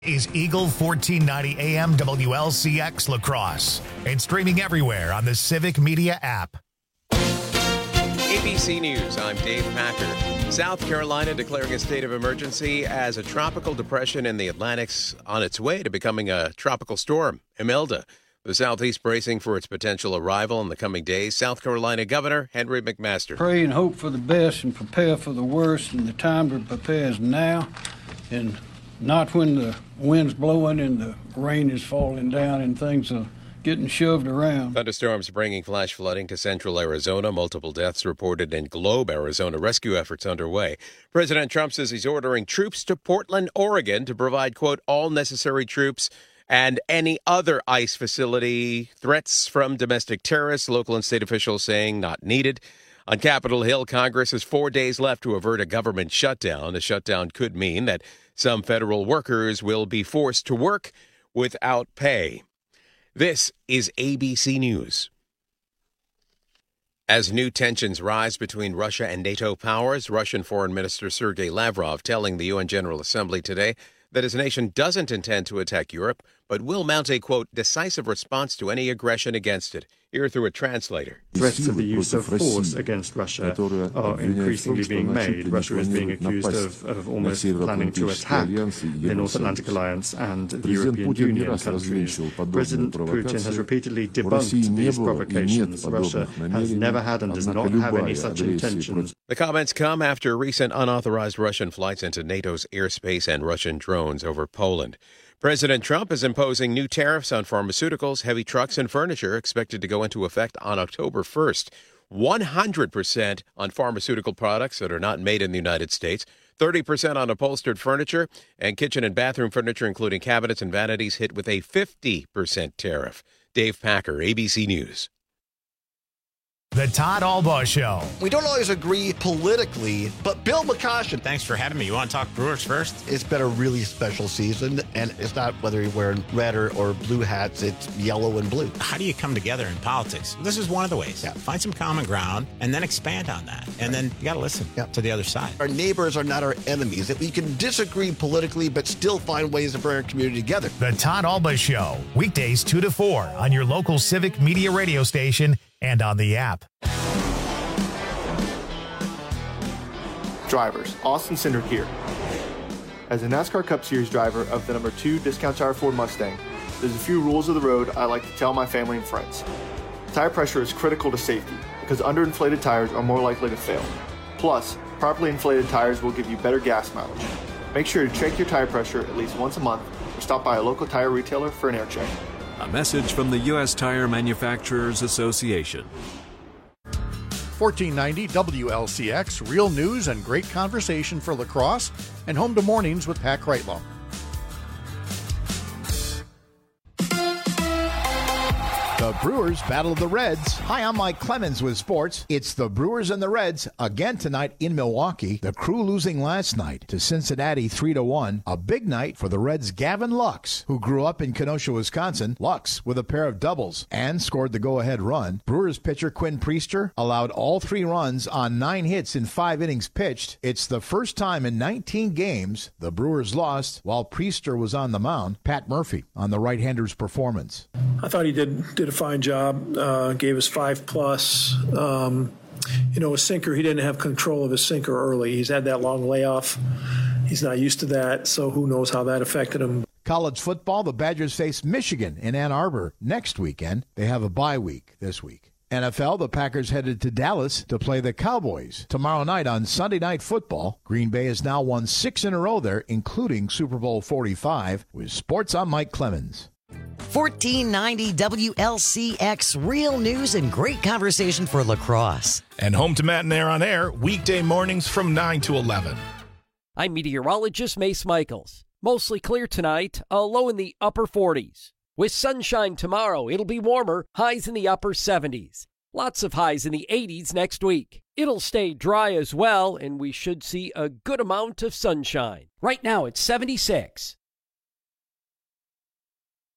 Is Eagle 1490 AM WLCX Lacrosse and streaming everywhere on the Civic Media app. ABC News, I'm Dave Packer. South Carolina declaring a state of emergency as a tropical depression in the Atlantic's on its way to becoming a tropical storm, Imelda. The Southeast bracing for its potential arrival in the coming days. South Carolina Governor Henry McMaster. Pray and hope for the best and prepare for the worst, and the time to prepare is now, and not when the wind's blowing and the rain is falling down and things are getting shoved around. Thunderstorms bringing flash flooding to central Arizona. Multiple deaths reported in Globe, Arizona. Rescue efforts underway. President Trump says he's ordering troops to Portland, Oregon to provide, quote, all necessary troops and any other ICE facility. Threats from domestic terrorists, local and state officials saying not needed. On Capitol Hill, Congress has 4 days left to avert a government shutdown. A shutdown could mean that some federal workers will be forced to work without pay. This is ABC News. As new tensions rise between Russia and NATO powers, Russian Foreign Minister Sergei Lavrov telling the UN General Assembly today that his nation doesn't intend to attack Europe, but will mount a, quote, decisive response to any aggression against it. Here through a translator. Threats of the use of force against Russia are increasingly being made. Russia is being accused of almost planning to attack the North Atlantic Alliance and the European Union countries. President Putin has repeatedly debunked these provocations. Russia has never had and does not have any such intentions. The comments come after recent unauthorized Russian flights into NATO's airspace and Russian drones over Poland. President Trump is imposing new tariffs on pharmaceuticals, heavy trucks, and furniture expected to go into effect on October 1st. 100% on pharmaceutical products that are not made in the United States, 30% on upholstered furniture, and kitchen and bathroom furniture, including cabinets and vanities, hit with a 50% tariff. Dave Packer, ABC News. The Todd Albaugh Show. We don't always agree politically, but Bill McCoshen. Thanks for having me. You want to talk Brewers first? It's been a really special season, and it's not whether you're wearing red or blue hats, it's yellow and blue. How do you come together in politics? This is one of the ways. Yeah. Find some common ground and then expand on that. And then you got to listen to the other side. Our neighbors are not our enemies. That we can disagree politically, but still find ways to bring our community together. The Todd Albaugh Show. Weekdays 2 to 4 on your local Civic Media radio station and on the app. Drivers, Austin Cindric here. As a NASCAR Cup Series driver of the number 2 Discount Tire Ford Mustang, there's a few rules of the road I like to tell my family and friends. Tire pressure is critical to safety because underinflated tires are more likely to fail. Plus, properly inflated tires will give you better gas mileage. Make sure to check your tire pressure at least once a month or stop by a local tire retailer for an air check. A message from the U.S. Tire Manufacturers Association. 1490 WLCX, real news and great conversation for lacrosse, and home to mornings with Pat Kreitlow. The Brewers battle the Reds. Hi, I'm Mike Clemens with sports. It's the Brewers and the Reds again tonight in Milwaukee. The Crew losing last night to Cincinnati 3-1. A big night for the Reds' Gavin Lux, who grew up in Kenosha, Wisconsin. Lux with a pair of doubles and scored the go-ahead run. Brewers pitcher Quinn Priester allowed all 3 runs on 9 hits in 5 innings pitched. It's the first time in 19 games the Brewers lost while Priester was on the mound. Pat Murphy on the right-hander's performance. I thought he did a fine job, gave us 5+. His sinker, he didn't have control of his sinker early. He's had that long layoff. He's not used to that, so who knows how that affected him. College football, the Badgers face Michigan in Ann Arbor next weekend. They have a bye week this week. NFL, the Packers headed to Dallas to play the Cowboys tomorrow night on Sunday Night Football. Green Bay has now won 6 in a row there, including Super Bowl 45. With sports, I'm Mike Clemens. 1490 WLCX, real news and great conversation for lacrosse. And home to Matt and Air on Air, weekday mornings from 9 to 11. I'm meteorologist Mace Michaels. Mostly clear tonight, a low in the upper 40s. With sunshine tomorrow, it'll be warmer, highs in the upper 70s. Lots of highs in the 80s next week. It'll stay dry as well, and we should see a good amount of sunshine. Right now, it's 76.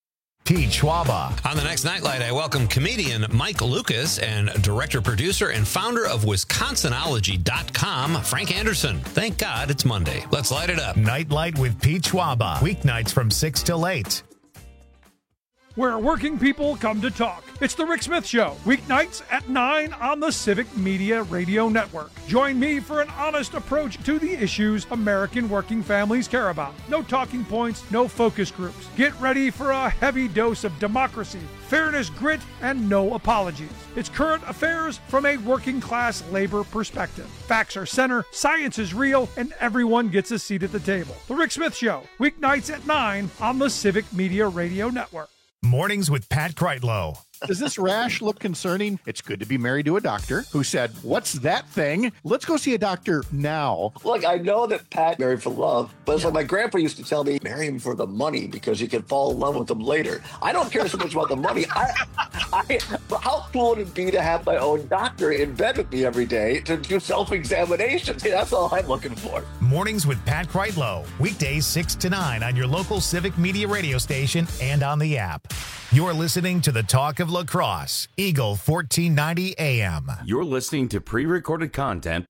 Pete Schwaba. On the next Nightlight, I welcome comedian Mike Lucas and director, producer, and founder of Wisconsinology.com, Frank Anderson. Thank God it's Monday. Let's light it up. Nightlight with Pete Schwaba. Weeknights from 6 till 8. Where working people come to talk. It's the Rick Smith Show, weeknights at 9 on the Civic Media Radio Network. Join me for an honest approach to the issues American working families care about. No talking points, no focus groups. Get ready for a heavy dose of democracy, fairness, grit, and no apologies. It's current affairs from a working class labor perspective. Facts are center, science is real, and everyone gets a seat at the table. The Rick Smith Show, weeknights at 9 on the Civic Media Radio Network. Mornings with Pat Kreitlow. Does this rash look concerning? It's good to be married to a doctor who said, "What's that thing? Let's go see a doctor now." Look, I know that Pat married for love, but it's like my grandpa used to tell me, marry him for the money because you can fall in love with him later. I don't care so much about the money. How cool would it be to have my own doctor in bed with me every day to do self-examinations? Hey, that's all I'm looking for. Mornings with Pat Kreitlow. Weekdays 6 to 9 on your local Civic Media radio station and on the app. You're listening to the Talk of La Crosse, Eagle 1490 AM. You're listening to pre-recorded content.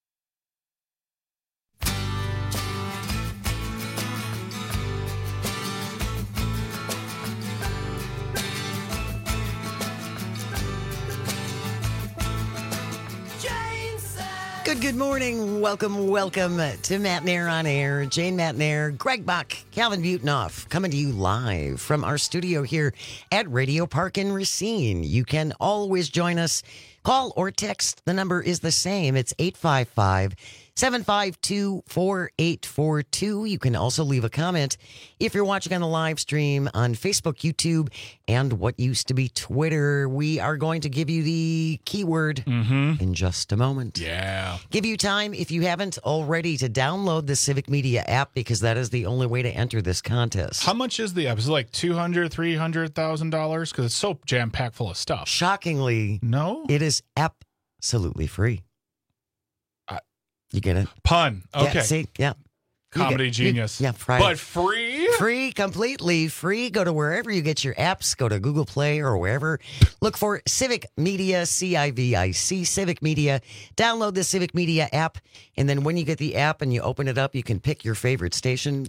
Good morning. Welcome to Matt Nair on Air. Jane Matt Nair, Greg Bach, Calvin Butenoff, coming to you live from our studio here at Radio Park in Racine. You can always join us. Call or text. The number is the same. It's 855-752-4842. You can also leave a comment if you're watching on the live stream on Facebook, YouTube, and what used to be Twitter. We are going to give you the keyword in just a moment. Yeah. Give you time, if you haven't already, to download the Civic Media app because that is the only way to enter this contest. How much is the app? Is it like $200,000, $300,000? Because it's so jam-packed full of stuff. Shockingly, no, it is absolutely free. You get it? Pun. Okay. Yeah, see? Yeah. Comedy genius. Yeah, Friday. But free? Free, completely free. Go to wherever you get your apps. Go to Google Play or wherever. Look for Civic Media, CIVIC, Civic Media. Download the Civic Media app. And then when you get the app and you open it up, you can pick your favorite station.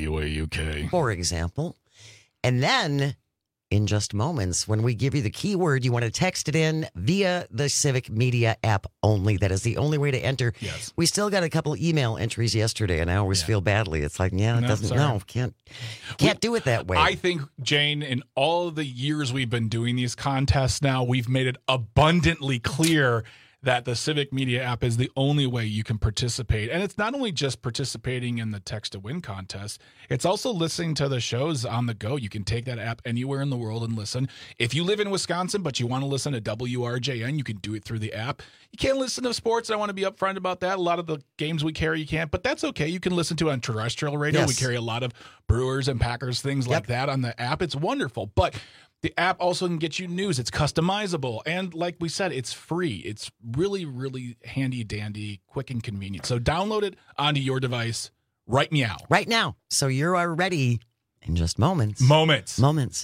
WAUK. For example. And then, in just moments, when we give you the keyword, you want to text it in via the Civic Media app only. That is the only way to enter. Yes. We still got a couple email entries yesterday, and I always feel badly. It's like, can't do it that way. I think, Jane, in all the years we've been doing these contests now, we've made it abundantly clear that the Civic Media app is the only way you can participate. And it's not only just participating in the Text to Win contest, it's also listening to the shows on the go. You can take that app anywhere in the world and listen. If you live in Wisconsin, but you want to listen to WRJN, you can do it through the app. You can't listen to sports. I want to be upfront about that. A lot of the games we carry, you can't, but that's okay. You can listen to it on terrestrial radio. Yes. We carry a lot of Brewers and Packers, things like that on the app. It's wonderful. But the app also can get you news. It's customizable. And like we said, it's free. It's really, really handy dandy, quick and convenient. So download it onto your device right meow. Right now. So you are ready in just moments. Moments.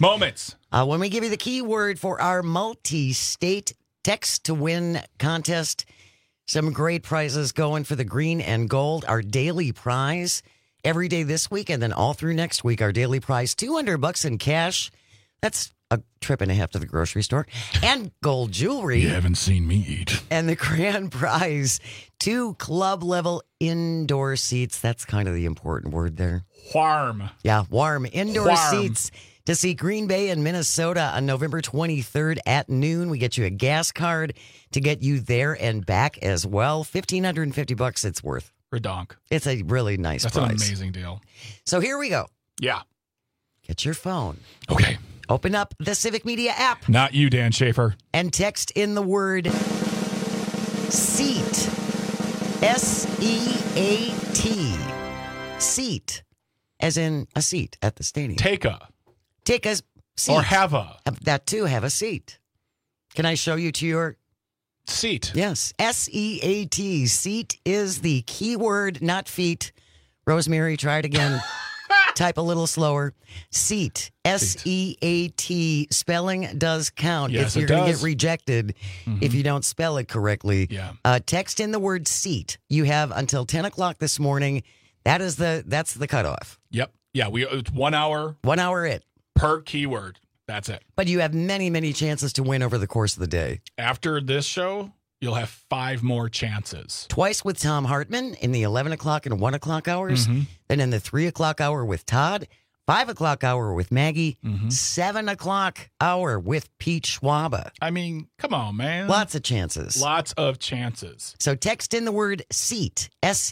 When we give you the keyword for our multi-state Text to Win contest, some great prizes going for the green and gold. Our daily prize every day this week and then all through next week. Our daily prize, $200 in cash. That's a trip and a half to the grocery store, and gold jewelry. You haven't seen me eat. And the grand prize, 2 club-level indoor seats. That's kind of the important word there. Warm. Yeah, warm indoor seats to see Green Bay and Minnesota on November 23rd at noon. We get you a gas card to get you there and back as well. $1,550 it's worth. Redonk. It's a really nice prize. That's an amazing deal. So here we go. Yeah. Get your phone. Okay. Open up the Civic Media app. Not you, Dan Schaefer. And text in the word SEAT. S-E-A-T. Seat. As in a seat at the stadium. Take a seat. Or have a. That too, have a seat. Can I show you to your seat? Yes. S-E-A-T. Seat is the keyword, not feet. Rosemary, try it again. Type a little slower. SEAT. SEAT. Spelling does count. Yes, if you're going to get rejected if you don't spell it correctly. Yeah. Text in the word SEAT. You have until 10 o'clock this morning. That's the cutoff. Yep. Yeah, it's 1 hour. 1 hour per keyword. That's it. But you have many, many chances to win over the course of the day. After this show, you'll have 5 more chances. Twice with Tom Hartman in the 11 o'clock and 1 o'clock hours. Then in the 3 o'clock hour with Todd. 5 o'clock hour with Maggie. 7 o'clock hour with Pete Schwaba. I mean, come on, man. Lots of chances. Lots of chances. So text in the word SEAT,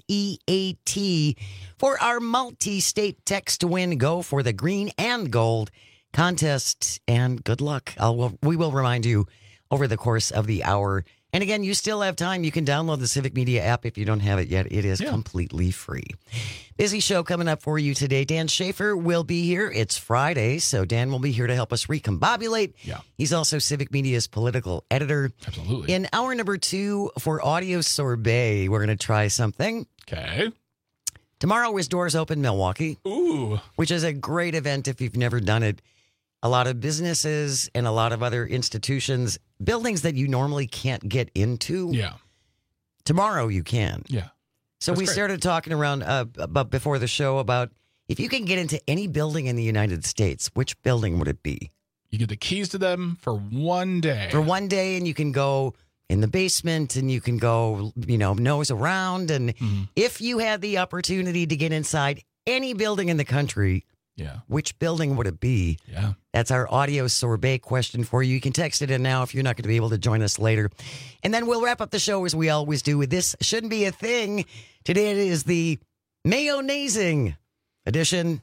SEAT, for our multi-state text to win. Go for the green and gold contest, and good luck. We will remind you over the course of the hour. And again, you still have time. You can download the Civic Media app if you don't have it yet. It is completely free. Busy show coming up for you today. Dan Schaefer will be here. It's Friday, so Dan will be here to help us recombobulate. Yeah. He's also Civic Media's political editor. Absolutely. In hour number 2 for Audio Sorbet, we're going to try something. Okay. Tomorrow is Doors Open Milwaukee. Ooh. Which is a great event if you've never done it. A lot of businesses and a lot of other institutions, buildings that you normally can't get into. Yeah. Tomorrow you can. Yeah. So That's we great. started talking around before the show about if you can get into any building in the United States, which building would it be? You get the keys to them for one day. For one day, and you can go in the basement and you can go, nose around. And if you had the opportunity to get inside any building in the country, which building would it be? Yeah. That's our audio sorbet question for you. You can text it in now if you're not going to be able to join us later. And then we'll wrap up the show as we always do with This Shouldn't Be a Thing. Today it is the mayonnaising edition.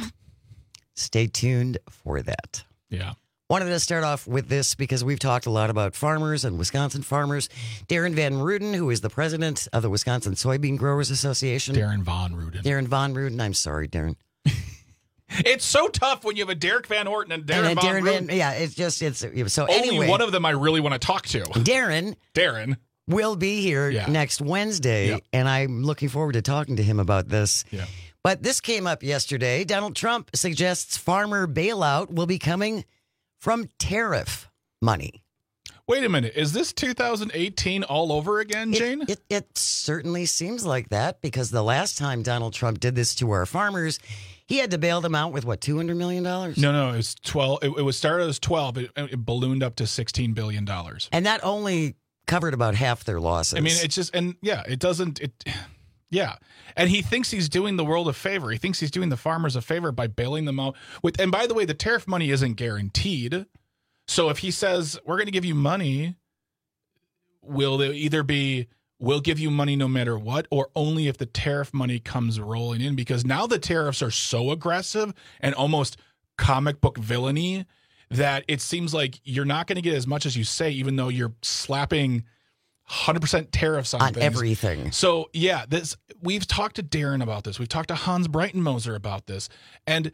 Stay tuned for that. Yeah. Wanted to start off with this because we've talked a lot about farmers and Wisconsin farmers. Darren Van Ruden, who is the president of the Wisconsin Soybean Growers Association. Darren Von Ruden. Darren Von Ruden. I'm sorry, Darren. It's so tough when you have a Derek Van Orton and Darren Von Ruden. It's so Only anyway. one of them I really want to talk to. Darren will be here next Wednesday, and I'm looking forward to talking to him about this. Yeah. But this came up yesterday. Donald Trump suggests farmer bailout will be coming from tariff money. Wait a minute. Is this 2018 all over again, Jane? It certainly seems like that, because the last time Donald Trump did this to our farmers, he had to bail them out with, $200 million? No, it was 12. It was started as 12. It ballooned up to $16 billion. And that only covered about half their losses. I mean, it's just, and it doesn't, yeah. And he thinks he's doing the world a favor. He thinks he's doing the farmers a favor by bailing them out with, and by the way, the tariff money isn't guaranteed. So if he says, we're going to give you money, will they either be, we'll give you money no matter what, or only if the tariff money comes rolling in? Because now the tariffs are so aggressive and almost comic book villainy that it seems like you're not going to get as much as you say, even though you're slapping 100% tariffs on things. Everything. So yeah, we've talked to Darren about this. We've talked to Hans Breitenmoser about this. And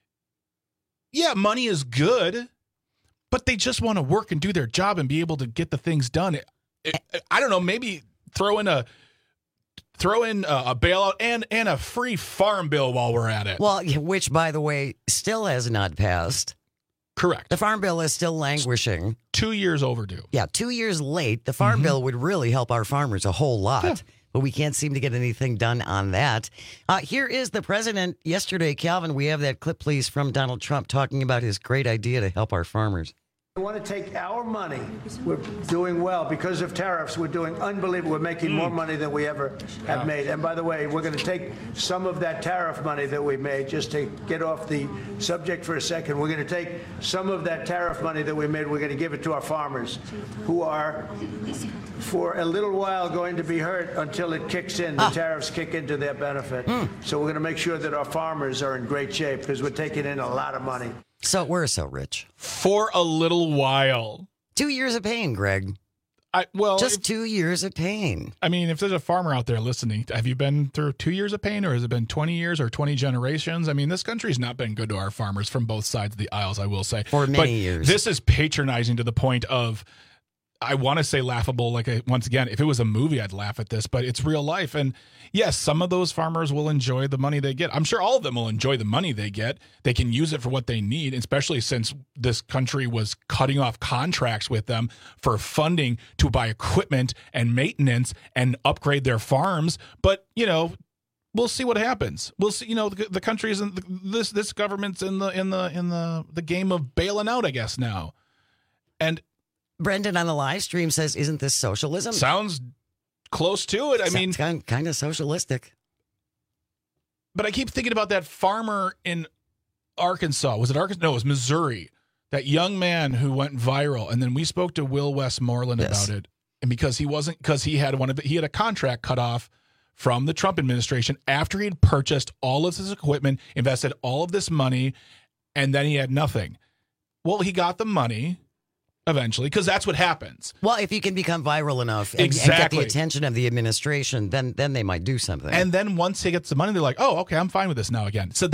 yeah, money is good, but they just want to work and do their job and be able to get the things done. I don't know, maybe throw in a bailout and a free farm bill while we're at it. Well, which, by the way, still has not passed. Correct. The farm bill is still languishing. 2 years overdue. Yeah, 2 years late. The farm bill would really help our farmers a whole lot, but we can't seem to get anything done on that. Here is the president yesterday. Calvin, we have that clip, please, from Donald Trump talking about his great idea to help our farmers. We want to take our money. We're doing well because of tariffs. We're doing unbelievable. We're making more money than we ever have made. And by the way, we're going to take some of that tariff money that we made, just to get off the subject for a second. We're going to take some of that tariff money that we made. We're going to give it to our farmers, who are, for a little while, going to be hurt until it kicks in. The tariffs kick into their benefit. So we're going to make sure that our farmers are in great shape, because we're taking in a lot of money. So we're so rich. For a little while. 2 years of pain, Greg. Just 2 years of pain. I mean, if there's a farmer out there listening, have you been through 2 years of pain, or has it been 20 years or 20 generations? I mean, this country's not been good to our farmers from both sides of the aisles, I will say. For many years. This is patronizing to the point of, I want to say laughable. Once again, if it was a movie, I'd laugh at this, but it's real life. And yes, some of those farmers will enjoy the money they get. I'm sure all of them will enjoy the money they get. They can use it for what they need, especially since this country was cutting off contracts with them for funding to buy equipment and maintenance and upgrade their farms. But, we'll see what happens. We'll see. The country isn't this government's in the game of bailing out, I guess now. And Brendan on the live stream says, "Isn't this socialism?" Sounds close to it. I mean, kind of socialistic. But I keep thinking about that farmer in Arkansas. Was it Arkansas? No, it was Missouri. That young man who went viral, and then we spoke to Will Westmoreland about it. And because he had a contract cut off from the Trump administration after he had purchased all of his equipment, invested all of this money, and then he had nothing. Well, he got the money eventually, because that's what happens. Well, if you can become viral enough and get the attention of the administration, then they might do something. And then once he gets the money, they're like, "Oh, okay, I'm fine with this now again." So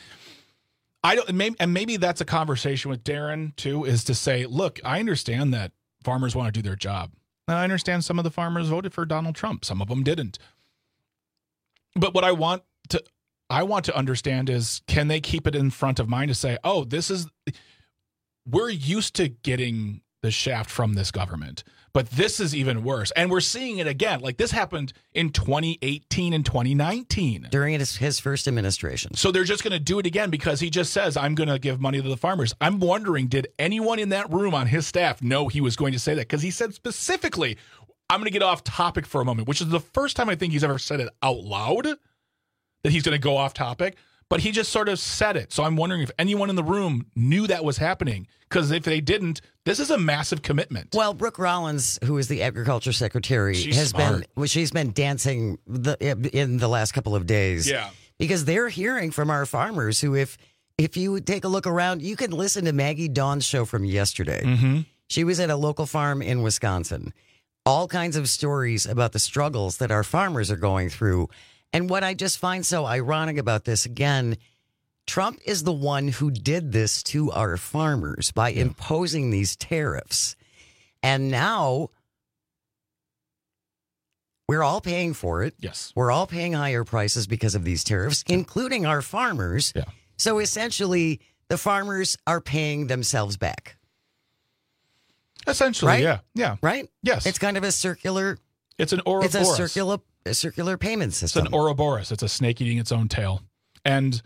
maybe that's a conversation with Darren too, is to say, look, I understand that farmers want to do their job. And I understand some of the farmers voted for Donald Trump. Some of them didn't. But what I want to understand is, can they keep it in front of mind to say, "Oh, we're used to getting the shaft from this government, but this is even worse." And we're seeing it again. Like, this happened in 2018 and 2019. During his first administration. So they're just going to do it again because he just says, "I'm going to give money to the farmers." I'm wondering, did anyone in that room on his staff know he was going to say that? Because he said specifically, I'm going to get off topic for a moment, which is the first time I think he's ever said it out loud, that he's going to go off topic. But he just sort of said it. So I'm wondering if anyone in the room knew that was happening. Because if they didn't, this is a massive commitment. Well, Brooke Rollins, who is the Agriculture Secretary, she's been dancing in the last couple of days. Yeah. Because they're hearing from our farmers who, if you take a look around, you can listen to Maggie Dawn's show from yesterday. Mm-hmm. She was at a local farm in Wisconsin. All kinds of stories about the struggles that our farmers are going through. And what I just find so ironic about this, again, Trump is the one who did this to our farmers by imposing these tariffs. And now we're all paying for it. Yes. We're all paying higher prices because of these tariffs, including our farmers. Yeah. So essentially, the farmers are paying themselves back. Essentially, right? yeah. Yeah. Right? Yes. It's kind of a circular... It's an Ouroboros. It's a circular payment system. It's an Ouroboros. It's a snake eating its own tail. And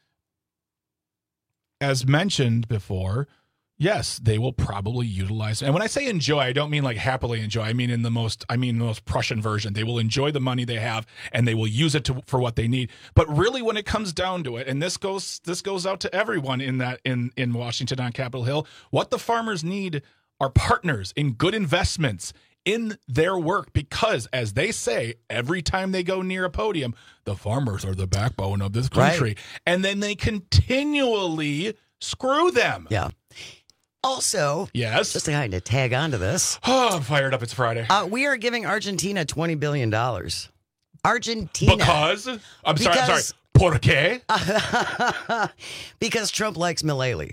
as mentioned before, yes, they will probably utilize. And when I say enjoy, I don't mean like happily enjoy. I mean the most Prussian version. They will enjoy the money they have, and they will use it for what they need. But really, when it comes down to it, and this goes out to everyone in Washington on Capitol Hill, what the farmers need are partners in good investments in their work, because, as they say, every time they go near a podium, the farmers are the backbone of this country. Right. And then they continually screw them. Yeah. Also, yes, just to kind of tag onto this. Oh, I'm fired up. It's Friday. We are giving Argentina $20 billion. Argentina. Because? I'm sorry. ¿Por qué? Because Trump likes Milei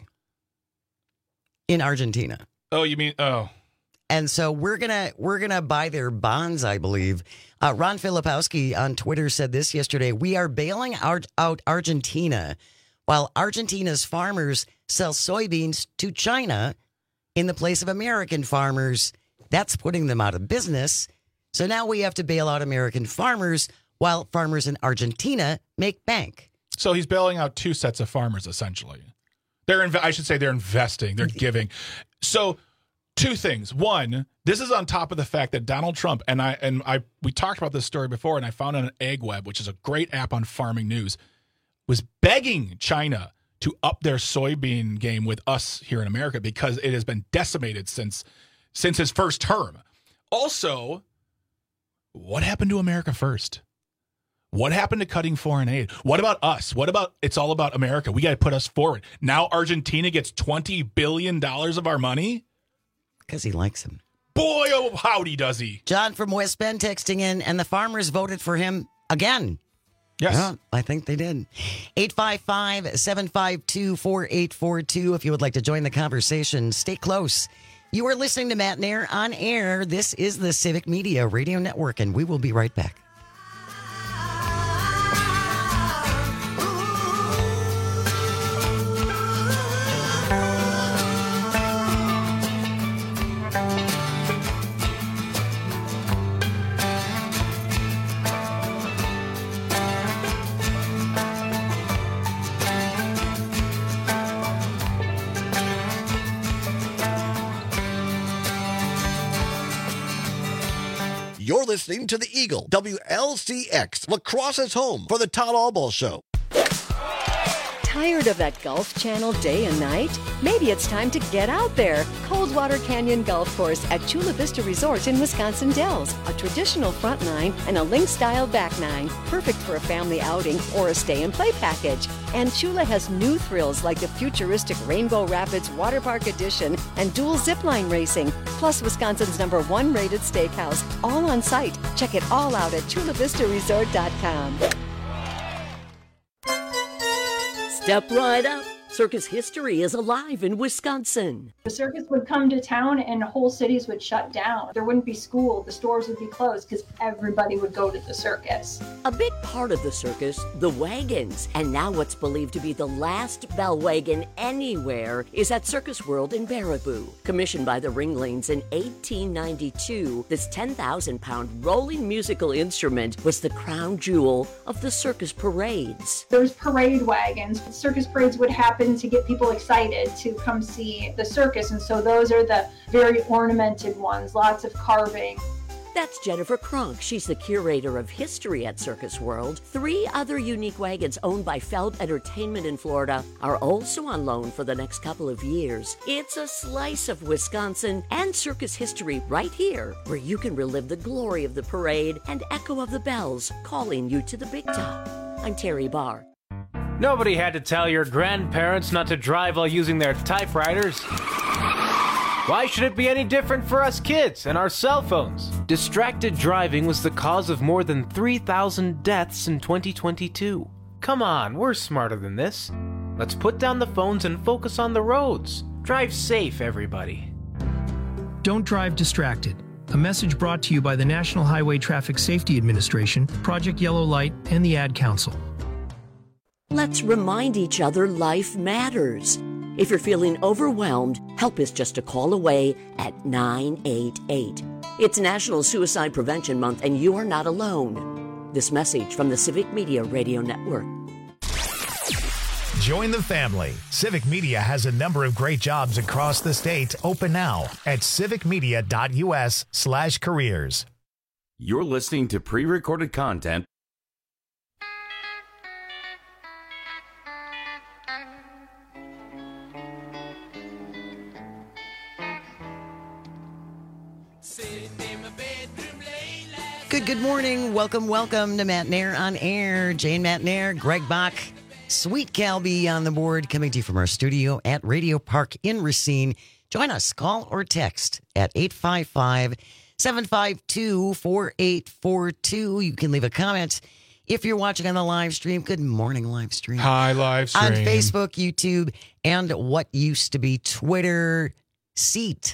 in Argentina. Oh, you mean, oh. And so we're gonna buy their bonds, I believe. Ron Filipowski on Twitter said this yesterday: "We are bailing out Argentina while Argentina's farmers sell soybeans to China in the place of American farmers. That's putting them out of business. So now we have to bail out American farmers while farmers in Argentina make bank." So he's bailing out two sets of farmers, essentially. They're investing. They're giving. So, two things. One, this is on top of the fact that Donald Trump, we talked about this story before, and I found it on AgWeb, which is a great app on farming news, was begging China to up their soybean game with us here in America because it has been decimated since his first term. Also, what happened to America first? What happened to cutting foreign aid? What about us? What about it's all about America? We got to put us forward. Now Argentina gets $20 billion of our money? Because he likes him. Boy, oh, howdy does he. John from West Bend texting in, and the farmers voted for him again. Yes. Yeah, I think they did. 855-752-4842. If you would like to join the conversation, stay close. You are listening to Matt Nair on air. This is the Civic Media Radio Network, and we will be right back. You're listening to the Eagle, WLCX, Lacrosse's home for the Todd Albaugh Show. Tired of that Golf Channel day and night? Maybe it's time to get out there. Coldwater Canyon Golf Course at Chula Vista Resort in Wisconsin Dells. A traditional front nine and a link-style back nine. Perfect for a family outing or a stay-and-play package. And Chula has new thrills like the futuristic Rainbow Rapids Water Park Edition and dual zipline racing. Plus Wisconsin's #1 rated steakhouse. All on site. Check it all out at chulavistaresort.com. Step right up. Circus history is alive in Wisconsin. The circus would come to town and whole cities would shut down. There wouldn't be school, the stores would be closed because everybody would go to the circus. A big part of the circus, the wagons. And now what's believed to be the last bell wagon anywhere is at Circus World in Baraboo. Commissioned by the Ringlings in 1892, this 10,000-pound rolling musical instrument was the crown jewel of the circus parades. There's parade wagons. Circus parades would happen to get people excited to come see the circus, and so those are the very ornamented ones, lots of carving. That's Jennifer Kronk. She's the curator of history at Circus World. 3 other unique wagons owned by Feld Entertainment in Florida are also on loan for the next couple of years. It's a slice of Wisconsin and circus history right here, where you can relive the glory of the parade and echo of the bells calling you to the big top. I'm Terry Barr. Nobody had to tell your grandparents not to drive while using their typewriters. Why should it be any different for us kids and our cell phones? Distracted driving was the cause of more than 3,000 deaths in 2022. Come on, we're smarter than this. Let's put down the phones and focus on the roads. Drive safe, everybody. Don't drive distracted. A message brought to you by the National Highway Traffic Safety Administration, Project Yellow Light, and the Ad Council. Let's remind each other life matters. If you're feeling overwhelmed, help is just a call away at 988. It's National Suicide Prevention Month, and you are not alone. This message from the Civic Media Radio Network. Join the family. Civic Media has a number of great jobs across the state open now at civicmedia.us/careers. You're listening to pre-recorded content. Good morning. Welcome to Matt Nair on air. Jane Matt Nair, Greg Bach, Sweet Calby on the board, coming to you from our studio at Radio Park in Racine. Join us, call or text at 855-752-4842. You can leave a comment if you're watching on the live stream. Good morning, live stream. Hi, live stream. On Facebook, YouTube, and what used to be Twitter. Seat,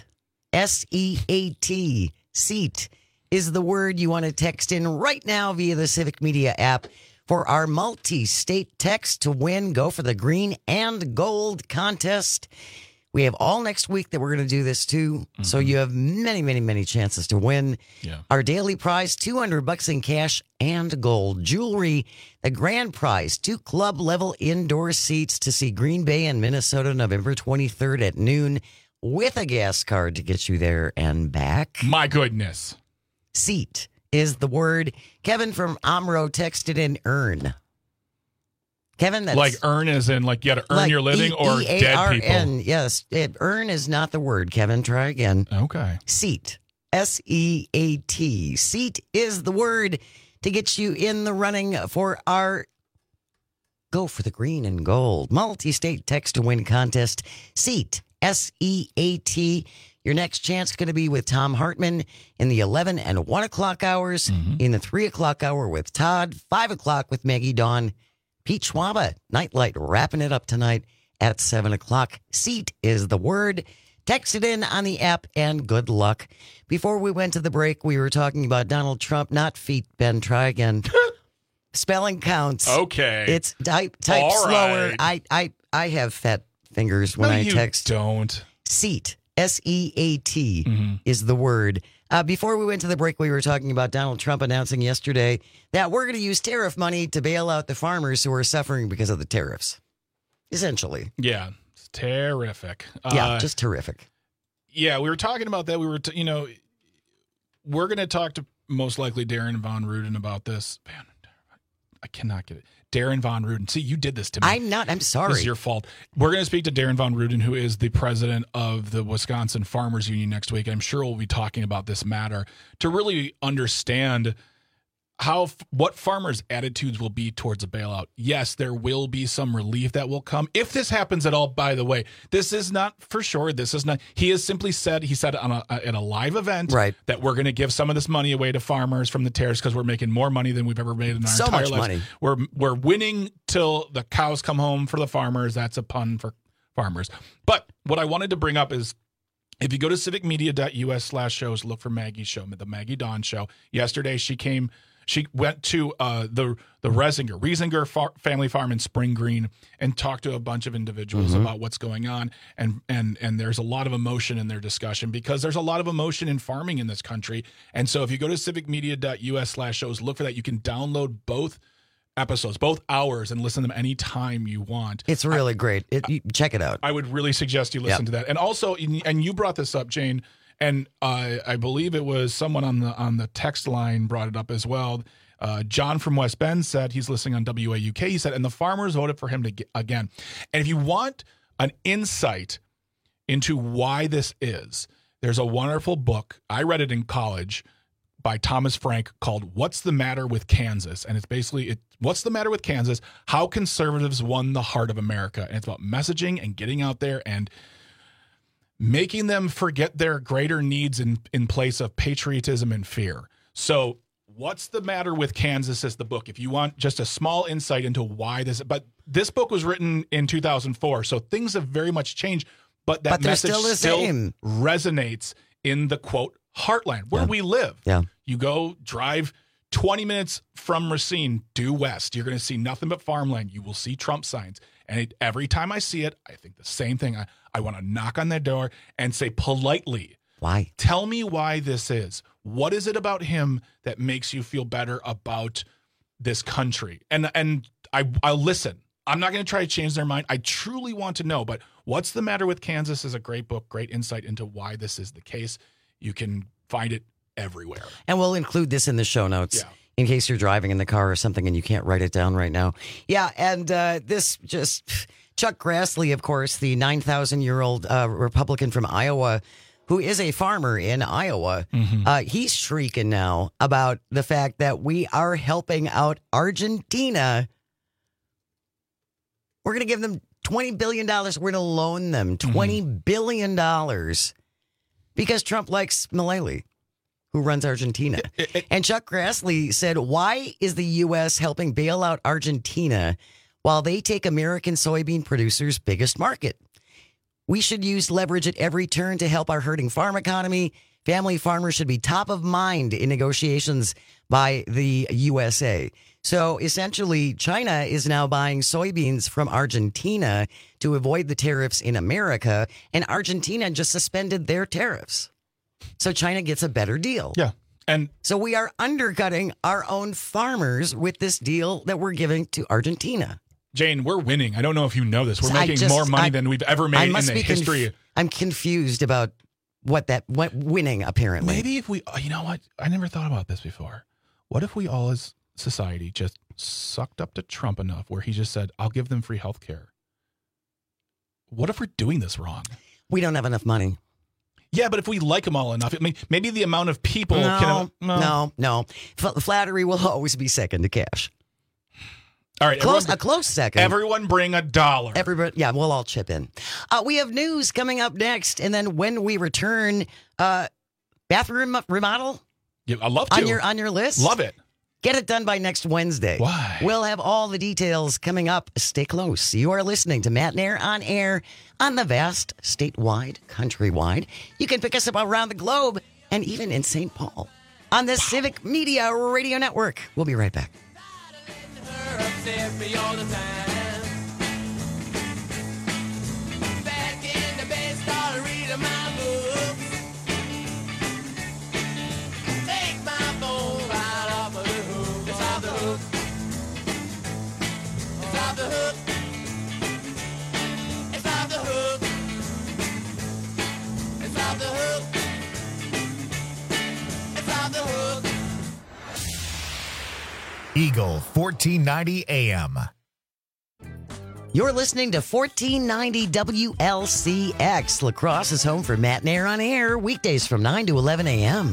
SEAT, seat is the word you want to text in right now via the Civic Media app for our multi-state text to win. Go for the green and gold contest. We have all next week that we're going to do this too. Mm-hmm. So you have many chances to win. Yeah. Our daily prize, $200 in cash and gold jewelry. The grand prize, 2 club level indoor seats to see Green Bay and Minnesota November 23rd at noon with a gas card to get you there and back. My goodness. Seat is the word. Kevin from Omro texted in earn. Kevin, that's like earn as in like you got to earn your living or dead people. Yes, earn is not the word, Kevin. Try again. Okay. Seat, SEAT. Seat is the word to get you in the running for our Go for the Green and Gold multi-state text to win contest. Seat, SEAT. Your next chance is going to be with Tom Hartman in the 11 and 1 o'clock hours, in the 3 o'clock hour with Todd, 5 o'clock with Maggie Dawn, Pete Schwaba, Nightlight, wrapping it up tonight at 7 o'clock. Seat is the word. Text it in on the app and good luck. Before we went to the break, we were talking about Donald Trump, not feet, Ben. Try again. Spelling counts. Okay. It's type All slower. right. I have fat fingers when I text. Don't. Seat. SEAT is the word. Before we went to the break, we were talking about Donald Trump announcing yesterday that we're going to use tariff money to bail out the farmers who are suffering because of the tariffs. Essentially. Yeah. It's terrific. Yeah, just terrific. Yeah, we were talking about that. We were, we're going to talk to most likely Darren Von Ruden about this. Man, I cannot get it. Darren Von Ruden. See, you did this to me. I'm sorry. This is your fault. We're going to speak to Darren Von Ruden, who is the president of the Wisconsin Farmers Union next week. I'm sure we'll be talking about this matter to really understand what farmers' attitudes will be towards a bailout. Yes, there will be some relief that will come. If this happens at all, by the way, this is not for sure. This is not. He has simply said, at a live event, that we're going to give some of this money away to farmers from the tariffs because we're making more money than we've ever made in our entire lives. Money. We're winning till the cows come home for the farmers. That's a pun for farmers. But what I wanted to bring up is, if you go to civicmedia.us/shows, look for Maggie's show, the Maggie Dawn Show. Yesterday, she went to the Riesinger family farm in Spring Green and talked to a bunch of individuals about what's going on. And there's a lot of emotion in their discussion because there's a lot of emotion in farming in this country. And so if you go to civicmedia.us/shows, look for that. You can download both episodes, both hours, and listen to them anytime you want. It's really great. Check it out. I would really suggest you listen to that. And also, and you brought this up, Jane, and I believe it was someone on the text line brought it up as well. John from West Bend said he's listening on WAUK. He said, and the farmers voted for him again. And if you want an insight into why this is, there's a wonderful book. I read it in college by Thomas Frank called What's the Matter with Kansas? And it's basically, What's the Matter with Kansas? How Conservatives Won the Heart of America. And it's about messaging and getting out there and making them forget their greater needs in place of patriotism and fear. So What's the Matter with Kansas is the book. If you want just a small insight into why this, but this book was written in 2004, so things have very much changed, but that message still resonates in the, quote, heartland, where we live. Yeah. You go drive 20 minutes from Racine due west. You're going to see nothing but farmland. You will see Trump signs. And every time I see it, I think the same thing. I want to knock on their door and say politely, why? Tell me why this is. What is it about him that makes you feel better about this country? And I'll listen. I'm not going to try to change their mind. I truly want to know. But What's the Matter with Kansas is a great book, great insight into why this is the case. You can find it everywhere. And we'll include this in the show notes. Yeah. In case you're driving in the car or something and you can't write it down right now. Yeah, and Chuck Grassley, of course, the 9,000-year-old Republican from Iowa, who is a farmer in Iowa, he's shrieking now about the fact that we are helping out Argentina. We're going to give them $20 billion. We're going to loan them $20 billion because Trump likes Milei, who runs Argentina. And Chuck Grassley said, why is the U.S. helping bail out Argentina while they take American soybean producers' biggest market? We should use leverage at every turn to help our hurting farm economy. Family farmers should be top of mind in negotiations by the USA. So essentially, China is now buying soybeans from Argentina to avoid the tariffs in America, and Argentina just suspended their tariffs. So China gets a better deal. Yeah. And so we are undercutting our own farmers with this deal that we're giving to Argentina. Jane, we're winning. I don't know if you know this. We're making more money than we've ever made in the history. I'm confused about what winning, apparently. Maybe if we, you know what? I never thought about this before. What if we all as society just sucked up to Trump enough where he just said, I'll give them free health care? What if we're doing this wrong? We don't have enough money. Yeah, but if we like them all enough, I mean, maybe the amount of people No. Flattery will always be second to cash. All right, a close second. Everyone bring $1. Everybody, yeah, we'll all chip in. We have news coming up next, and then when we return, bathroom remodel. Yeah, I love to on your list. Love it. Get it done by next Wednesday. Why? We'll have all the details coming up. Stay close. You are listening to Matt Nair on air on the vast, statewide, countrywide. You can pick us up around the globe and even in St. Paul on the Civic Media Radio Network. We'll be right back. Eagle 1490 AM. You're listening to 1490 WLCX. La Crosse is home for Matt Nair on air, weekdays from 9 to 11 a.m.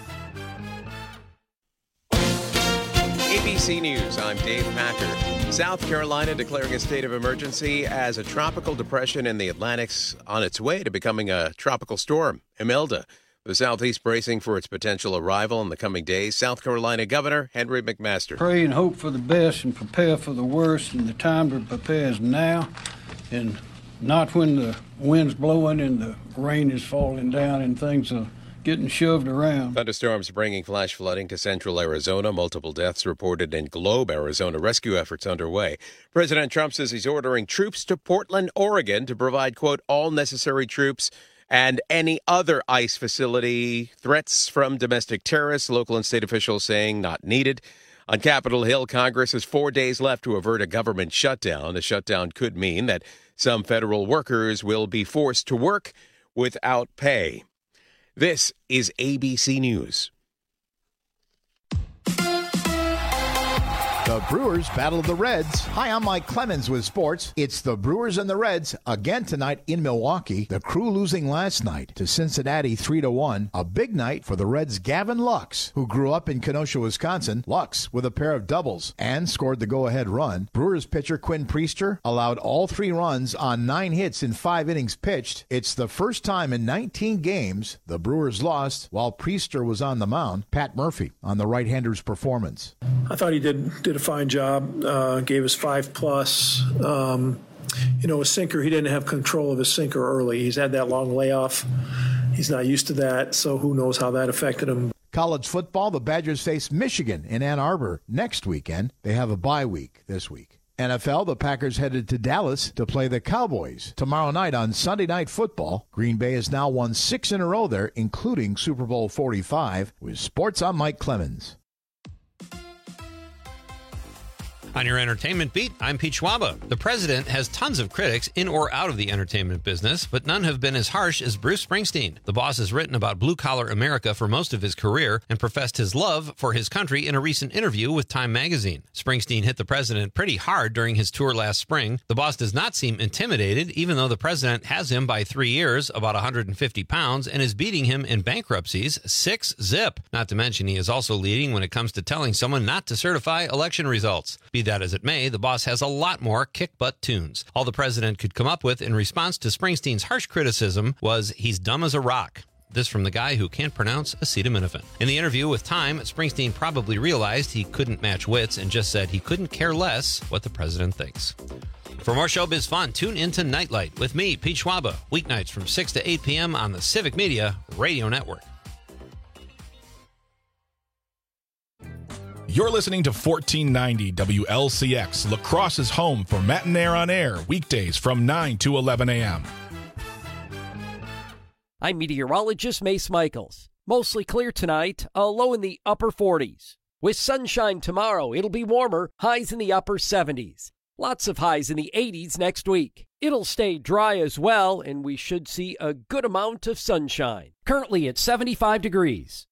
ABC News, I'm Dave Packer. South Carolina declaring a state of emergency as a tropical depression in the Atlantic's on its way to becoming a tropical storm, Imelda. The Southeast bracing for its potential arrival in the coming days. South Carolina Governor Henry McMaster. Pray and hope for the best and prepare for the worst, and the time to prepare is now, and not when the wind's blowing and the rain is falling down and things are getting shoved around. Thunderstorms bringing flash flooding to central Arizona. Multiple deaths reported in Globe, Arizona. Rescue efforts underway. President Trump says he's ordering troops to Portland, Oregon to provide, quote, all necessary troops and any other ICE facility. Threats from domestic terrorists, local and state officials saying not needed. On Capitol Hill, Congress has 4 days left to avert a government shutdown. A shutdown could mean that some federal workers will be forced to work without pay. This is ABC News. The Brewers battle the Reds. Hi, I'm Mike Clemens with sports. It's the Brewers and the Reds again tonight in Milwaukee. The Crew losing last night to Cincinnati 3-1. A big night for the Reds' Gavin Lux, who grew up in Kenosha, Wisconsin. Lux with a pair of doubles and scored the go-ahead run. Brewers pitcher Quinn Priester allowed all 3 runs on 9 hits in 5 innings pitched. It's the first time in 19 games the Brewers lost while Priester was on the mound. Pat Murphy on the right-hander's performance. I thought he did a fine job, gave us 5+. His sinker, he didn't have control of his sinker early. He's had that long layoff. He's not used to that, so who knows how that affected him. College football, the Badgers face Michigan in Ann Arbor next weekend. They have a bye week this week. NFL, the Packers headed to Dallas to play the Cowboys tomorrow night on Sunday Night Football. Green Bay has now won 6 in a row there, including Super Bowl 45. With sports, I'm Mike Clemens. On your entertainment beat, I'm Pete Schwaba. The president has tons of critics in or out of the entertainment business, but none have been as harsh as Bruce Springsteen. The boss has written about blue-collar America for most of his career and professed his love for his country in a recent interview with Time magazine. Springsteen hit the president pretty hard during his tour last spring. The boss does not seem intimidated, even though the president has him by 3 years, about 150 pounds, and is beating him in bankruptcies 6-0. Not to mention, he is also leading when it comes to telling someone not to certify election results. Be that as it may, the boss has a lot more kick-butt tunes. All the president could come up with in response to Springsteen's harsh criticism was, he's dumb as a rock. This from the guy who can't pronounce acetaminophen. In the interview with Time, Springsteen probably realized he couldn't match wits and just said he couldn't care less what the president thinks. For more showbiz fun, tune into Nightlight with me, Pete Schwaba, weeknights from 6 to 8 p.m. on the Civic Media Radio Network. You're listening to 1490 WLCX, La Crosse's home for Matt Nair on air, weekdays from 9 to 11 a.m. I'm meteorologist Mace Michaels. Mostly clear tonight, a low in the upper 40s. With sunshine tomorrow, it'll be warmer, highs in the upper 70s. Lots of highs in the 80s next week. It'll stay dry as well, and we should see a good amount of sunshine. Currently at 75 degrees.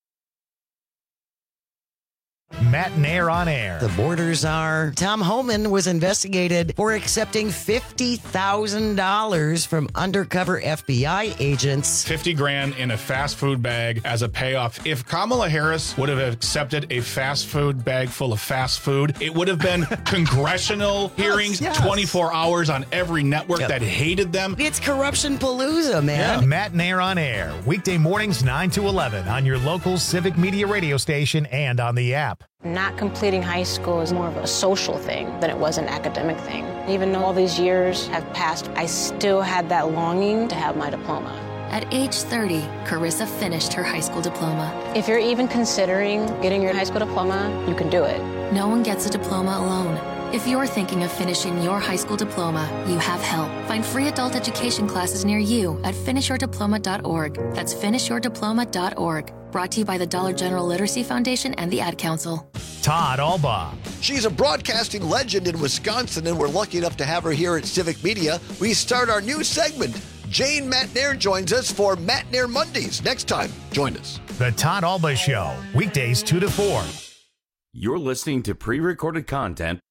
Matt Nair on air. The borders are. Tom Homan was investigated for accepting $50,000 from undercover FBI agents. $50,000 in a fast food bag as a payoff. If Kamala Harris would have accepted a fast food bag full of fast food, it would have been congressional hearings, yes. 24 hours on every network that hated them. It's corruption palooza, man. Yeah. Matt Nair on air. Weekday mornings 9 to 11 on your local Civic Media radio station and on the app. app. Not completing high school is more of a social thing than it was an academic thing. Even though all these years have passed, I still had that longing to have my diploma. At age 30, Carissa finished her high school diploma. If you're even considering getting your high school diploma, you can do it. No one gets a diploma alone. If you're thinking of finishing your high school diploma, you have help. Find free adult education classes near you at finishyourdiploma.org. That's finishyourdiploma.org. Brought to you by the Dollar General Literacy Foundation and the Ad Council. Todd Alba. She's a broadcasting legend in Wisconsin, and we're lucky enough to have her here at Civic Media. We start our new segment. Jane Matnair joins us for Matnair Mondays. Next time, join us. The Todd Alba Show, weekdays 2 to 4. You're listening to pre-recorded content.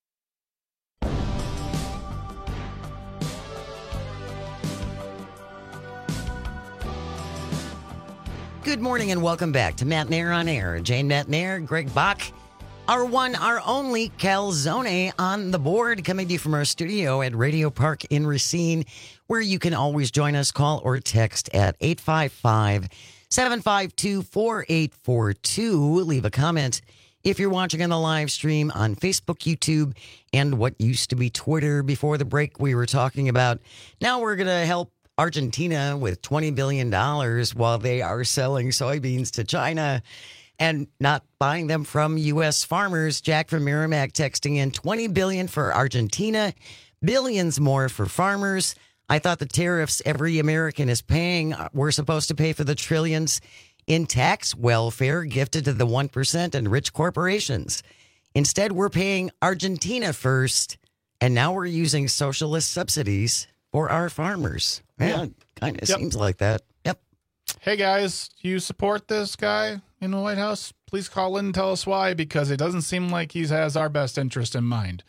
Good morning and welcome back to Matnair on Air. Jane Matnair, Greg Bach, our one, our only Calzone on the board, coming to you from our studio at Radio Park in Racine, where you can always join us, call or text at 855-752-4842. Leave a comment if you're watching on the live stream on Facebook, YouTube, and what used to be Twitter. Before the break, we were talking about now we're going to help Argentina with $20 billion while they are selling soybeans to China and not buying them from U.S. farmers. Jack from Merrimack texting in $20 billion for Argentina, billions more for farmers. I thought the tariffs every American is paying were supposed to pay for the trillions in tax welfare gifted to the 1% and rich corporations. Instead, we're paying Argentina first, and now we're using socialist subsidies for our farmers. Yeah, kind of seems like that. Yep. Hey, guys, do you support this guy in the White House? Please call in and tell us why, because it doesn't seem like he has our best interest in mind.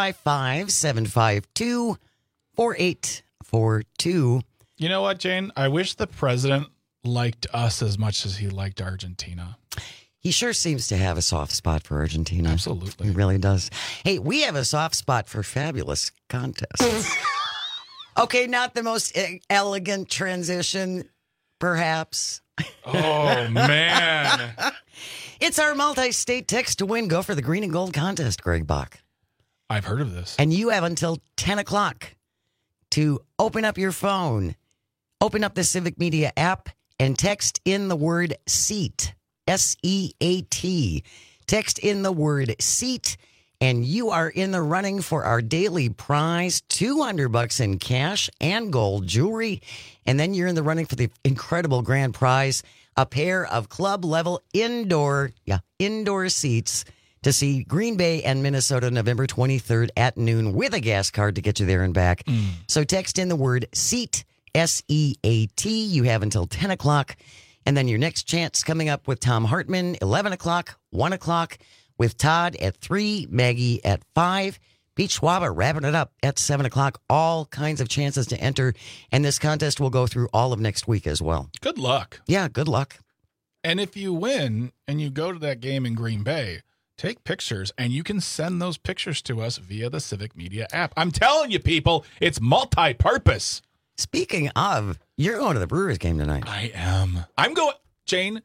855-752-4842. You know what, Jane? I wish the president liked us as much as he liked Argentina. He sure seems to have a soft spot for Argentina. Absolutely. He really does. Hey, we have a soft spot for fabulous contests. Okay, not the most elegant transition, perhaps. Oh, man. It's our multi-state text to win. Go for the green and gold contest, Greg Bach. I've heard of this. And you have until 10 o'clock to open up your phone, open up the Civic Media app, and text in the word SEAT, S-E-A-T. Text in the word SEAT. And you are in the running for our daily prize, $200 in cash and gold jewelry. And then you're in the running for the incredible grand prize, a pair of club-level indoor seats to see Green Bay and Minnesota November 23rd at noon with a gas card to get you there and back. So text in the word SEAT, S-E-A-T. You have until 10 o'clock. And then your next chance coming up with Tom Hartman, 11 o'clock, 1 o'clock. With Todd at 3, Maggie at 5, Pete Schwaba wrapping it up at 7 o'clock. All kinds of chances to enter. And this contest will go through all of next week as well. Good luck. Yeah, good luck. And if you win and you go to that game in Green Bay, take pictures, and you can send those pictures to us via the Civic Media app. I'm telling you, people, it's multi-purpose. Speaking of, you're going to the Brewers game tonight. I am. I'm going, Jane.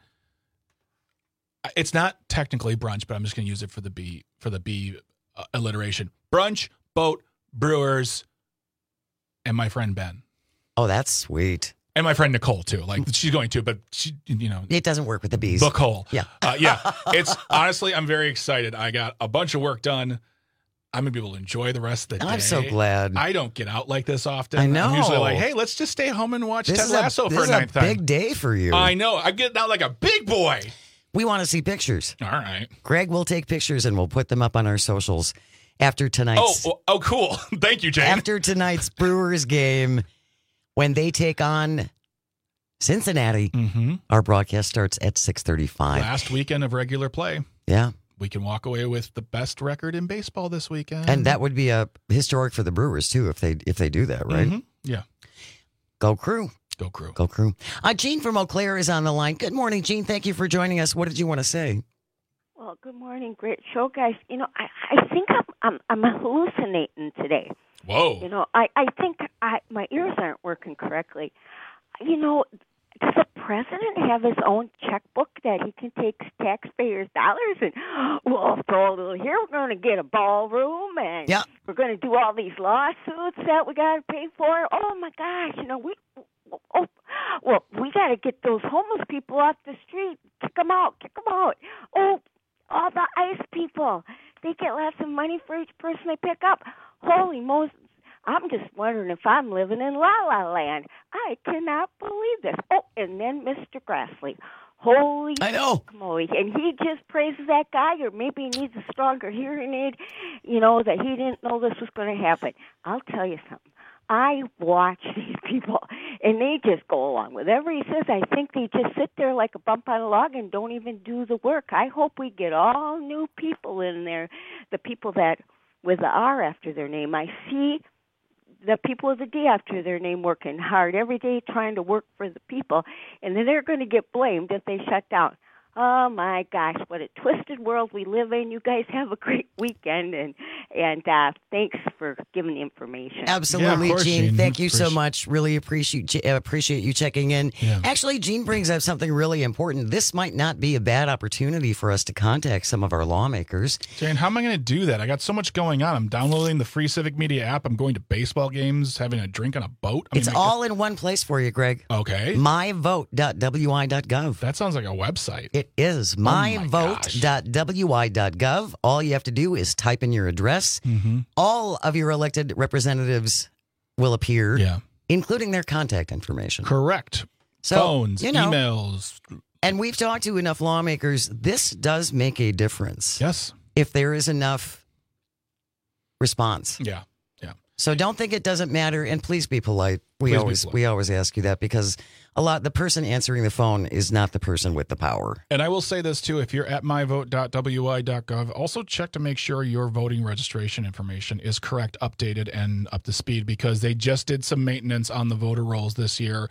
It's not technically brunch, but I'm just going to use it for the B alliteration. Brunch, boat, Brewers, and my friend Ben. Oh, that's sweet. And my friend Nicole too. Like she's going to, but she, it doesn't work with the bees. Book hole. Yeah, yeah. It's honestly, I'm very excited. I got a bunch of work done. I'm gonna be able to enjoy the rest of the day. I'm so glad. I don't get out like this often. I know. I'm usually like, hey, let's just stay home and watch Ted Lasso for a ninth time. This is a big day for you. I know. I'm getting out like a big boy. We want to see pictures. All right. Greg will take pictures and we'll put them up on our socials after tonight's. Oh, cool. Thank you, Jane. After tonight's Brewers game, when they take on Cincinnati, our broadcast starts at 6:35. Last weekend of regular play. Yeah. We can walk away with the best record in baseball this weekend. And that would be a historic for the Brewers, too, if they do that, right? Yeah. Go Crew. Go Crew. Go Crew. Gene from Eau Claire is on the line. Good morning, Gene. Thank you for joining us. What did you want to say? Well, good morning. Great show, guys. I think I'm hallucinating today. Whoa. I think my ears aren't working correctly. does the president have his own checkbook that he can take taxpayers' dollars and we'll throw a little here? We're going to get a ballroom and we're going to do all these lawsuits that we got to pay for. Oh my gosh! We got to get those homeless people off the street. Kick them out. Oh, all the ICE people. They get lots of money for each person they pick up. Holy Moses. I'm just wondering if I'm living in La La Land. I cannot believe this. Oh, and then Mr. Grassley. Holy moly. And he just praises that guy, or maybe he needs a stronger hearing aid, that he didn't know this was going to happen. I'll tell you something. I watch these people, and they just go along with whatever he says. I think they just sit there like a bump on a log and don't even do the work. I hope we get all new people in there, the people that with the R after their name. I see the people with the D after their name working hard every day trying to work for the people, and then they're going to get blamed if they shut down. Oh, my gosh, what a twisted world we live in. You guys have a great weekend, and thanks for giving the information. Absolutely, Gene. Thank you so much. Really appreciate you checking in. Yeah. Actually, Gene brings up something really important. This might not be a bad opportunity for us to contact some of our lawmakers. Jane, how am I going to do that? I got so much going on. I'm downloading the free Civic Media app. I'm going to baseball games, having a drink on a boat. It's all in one place for you, Greg. Okay. myvote.wi.gov. That sounds like a website. It is myvote.wi.gov. All you have to do is type in your address. Mm-hmm. All of your elected representatives will appear, including their contact information. Correct. So, phones, emails. And we've talked to enough lawmakers. This does make a difference. Yes. If there is enough response. Yeah. So don't think it doesn't matter, and please be polite. We always ask you that, because the person answering the phone is not the person with the power. And I will say this too: if you're at myvote.wi.gov, also check to make sure your voting registration information is correct, updated, and up to speed, because they just did some maintenance on the voter rolls this year.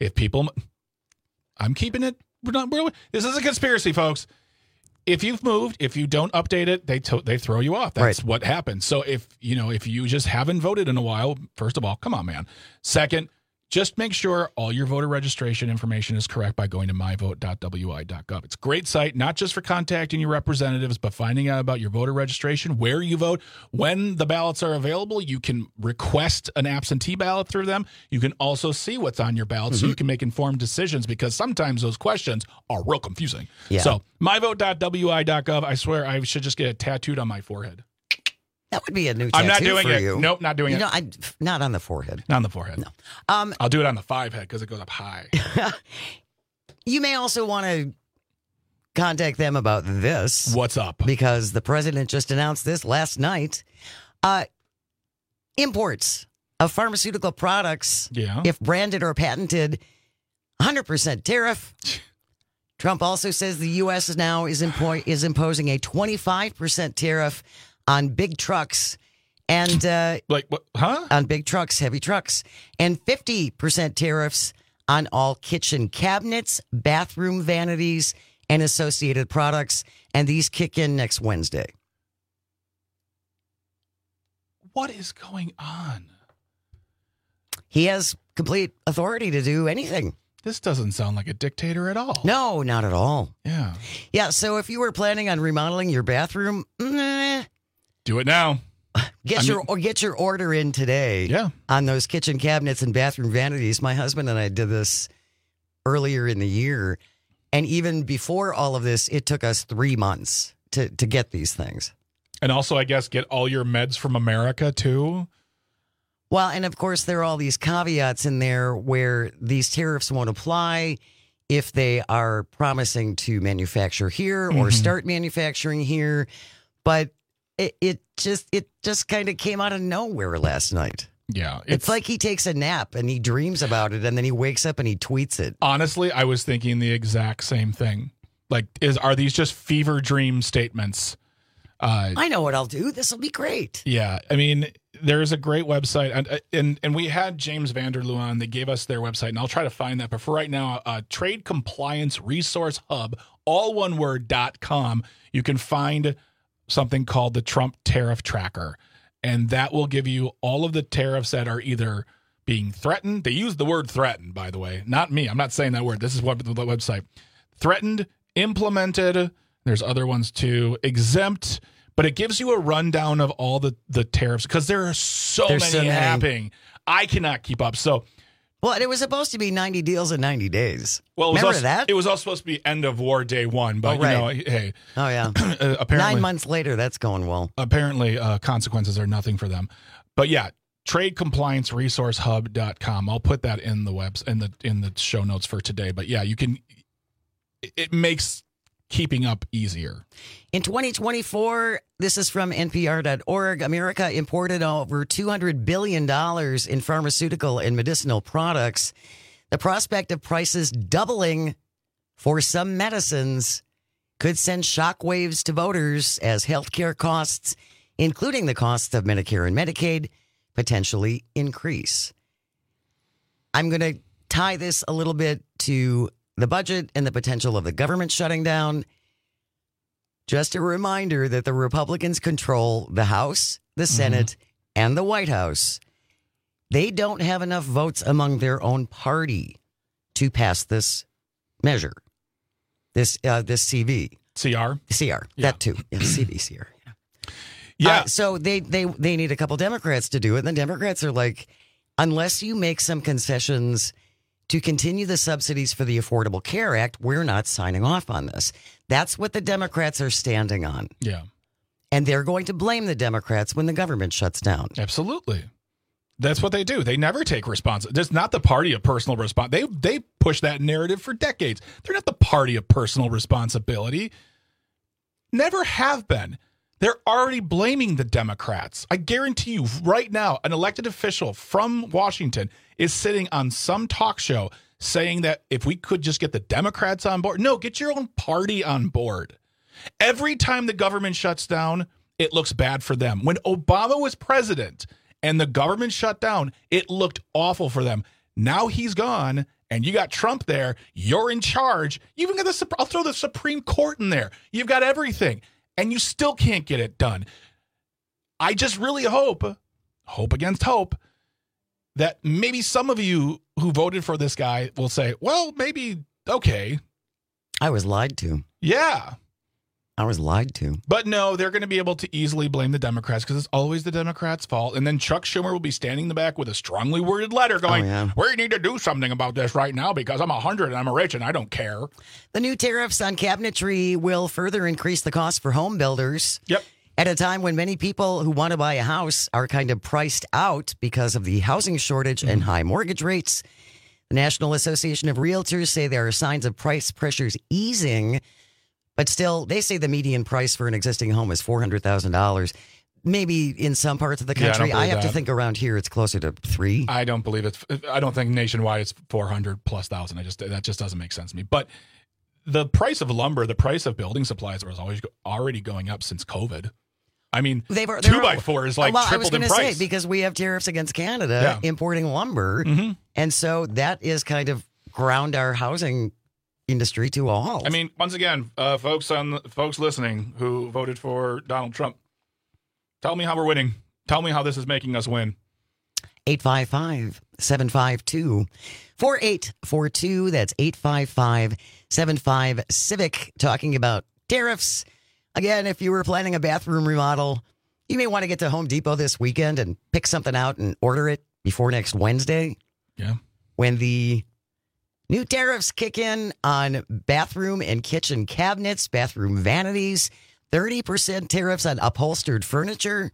I'm keeping it. This is a conspiracy, folks. If you've moved, if you don't update it, they throw you off. That's what happens. So if you just haven't voted in a while, first of all, come on, man. Second, just make sure all your voter registration information is correct by going to myvote.wi.gov. It's a great site, not just for contacting your representatives, but finding out about your voter registration, where you vote, when the ballots are available. You can request an absentee ballot through them. You can also see what's on your ballot so you can make informed decisions, because sometimes those questions are real confusing. Yeah. So myvote.wi.gov, I swear I should just get it tattooed on my forehead. That would be a new tattoo I'm not doing for it. you. Nope, not doing it. Not on the forehead. Not on the forehead. No. I'll do it on the 5 head because it goes up high. You may also want to contact them about this. What's up? Because the president just announced this last night. Imports of pharmaceutical products, if branded or patented, 100% tariff. Trump also says the U.S. now is imposing a 25% tariff on big trucks and on big trucks, heavy trucks, and 50% tariffs on all kitchen cabinets, bathroom vanities, and associated products. And these kick in next Wednesday. What is going on? He has complete authority to do anything. This doesn't sound like a dictator at all. No, not at all. Yeah. Yeah, so if you were planning on remodeling your bathroom, do it now. Get your order in today. Yeah. On those kitchen cabinets and bathroom vanities. My husband and I did this earlier in the year, and even before all of this, it took us 3 months to get these things. And also, I guess, get all your meds from America too. Well, and of course, there are all these caveats in there where these tariffs won't apply if they are promising to manufacture here or start manufacturing here. But it just kind of came out of nowhere last night. Yeah. It's like he takes a nap and he dreams about it, and then he wakes up and he tweets it. Honestly, I was thinking the exact same thing. Like, are these just fever dream statements? I know what I'll do. This will be great. Yeah. I mean, there's a great website, and we had James Vanderloo on. They gave us their website, and I'll try to find that. But for right now, Trade Compliance Resource Hub, all one word, .com. You can find something called the Trump Tariff Tracker, and that will give you all of the tariffs that are either being threatened. They use the word threatened, by the way. Not me. I'm not saying that word. This is what the website. Threatened, implemented. There's other ones too. Exempt. But it gives you a rundown of all the tariffs because there are so many happening. I cannot keep up. So, well, it was supposed to be 90 deals in 90 days. Well, remember that? It was all supposed to be end of war day one. But, hey. Oh, yeah. Apparently, 9 months later, that's going well. Apparently, consequences are nothing for them. But yeah, tradecomplianceresourcehub.com. I'll put that in the in the show notes for today. But yeah, you can. It makes keeping up easier. In 2024, this is from NPR.org, America imported over $200 billion in pharmaceutical and medicinal products. The prospect of prices doubling for some medicines could send shockwaves to voters as healthcare costs, including the costs of Medicare and Medicaid, potentially increase. I'm going to tie this a little bit to the budget and the potential of the government shutting down. Just a reminder that the Republicans control the House, the Senate, and the White House. They don't have enough votes among their own party to pass this measure, this CV. CR? CR, yeah. That too. Yeah, CR. Yeah. So they need a couple Democrats to do it. And the Democrats are like, unless you make some concessions to continue the subsidies for the Affordable Care Act, we're not signing off on this. That's what the Democrats are standing on. Yeah. And they're going to blame the Democrats when the government shuts down. Absolutely. That's what they do. They never take responsibility. It's not the party of personal responsibility. They push that narrative for decades. They're not the party of personal responsibility. Never have been. They're already blaming the Democrats. I guarantee you right now, an elected official from Washington is sitting on some talk show saying that if we could just get the Democrats on board. No, get your own party on board. Every time the government shuts down, it looks bad for them. When Obama was president and the government shut down, it looked awful for them. Now he's gone and you got Trump there. You're in charge. You even got I'll throw the Supreme Court in there. You've got everything. And you still can't get it done. I just really hope against hope, that maybe some of you who voted for this guy will say, well, maybe, okay. I was lied to. Yeah. I was lied to. But no, they're going to be able to easily blame the Democrats because it's always the Democrats' fault. And then Chuck Schumer will be standing in the back with a strongly worded letter going, we need to do something about this right now because I'm 100 and I'm rich and I don't care. The new tariffs on cabinetry will further increase the cost for home builders. Yep. At a time when many people who want to buy a house are kind of priced out because of the housing shortage and high mortgage rates. The National Association of Realtors say there are signs of price pressures easing. But still, they say the median price for an existing home is $400,000. Maybe in some parts of the country. I have to think around here it's closer to $3. I don't believe it. I don't think nationwide it's 400 plus thousand. That just doesn't make sense to me. But the price of lumber, the price of building supplies was always already going up since COVID. I mean, 2x4 is like tripled in price. I was going to say, because we have tariffs against Canada importing lumber. And so that is kind of ground our housing industry to a halt. I mean, once again, folks listening who voted for Donald Trump, tell me how we're winning. Tell me how this is making us win. 855-752-4842. That's 855-75-CIVIC. Talking about tariffs. Again, if you were planning a bathroom remodel, you may want to get to Home Depot this weekend and pick something out and order it before next Wednesday. Yeah. When the new tariffs kick in on bathroom and kitchen cabinets, bathroom vanities, 30% tariffs on upholstered furniture,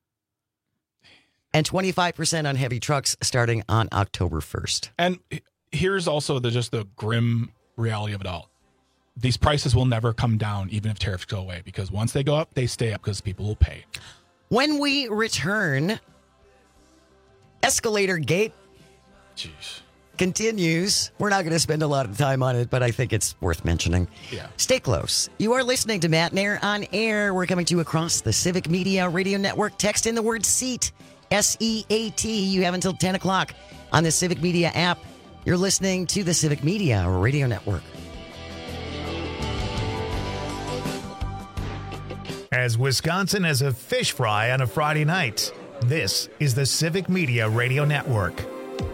and 25% on heavy trucks starting on October 1st. And here's also just the grim reality of it all. These prices will never come down even if tariffs go away, because once they go up, they stay up because people will pay. When we return, Escalator Gate continues. We're not going to spend a lot of time on it, but I think it's worth mentioning. Yeah. Stay close. You are listening to Matt Nair on Air. We're coming to you across the Civic Media Radio Network. Text in the word SEAT, S-E-A-T. You have until 10 o'clock on the Civic Media app. You're listening to the Civic Media Radio Network. As Wisconsin has a fish fry on a Friday night, this is the Civic Media Radio Network.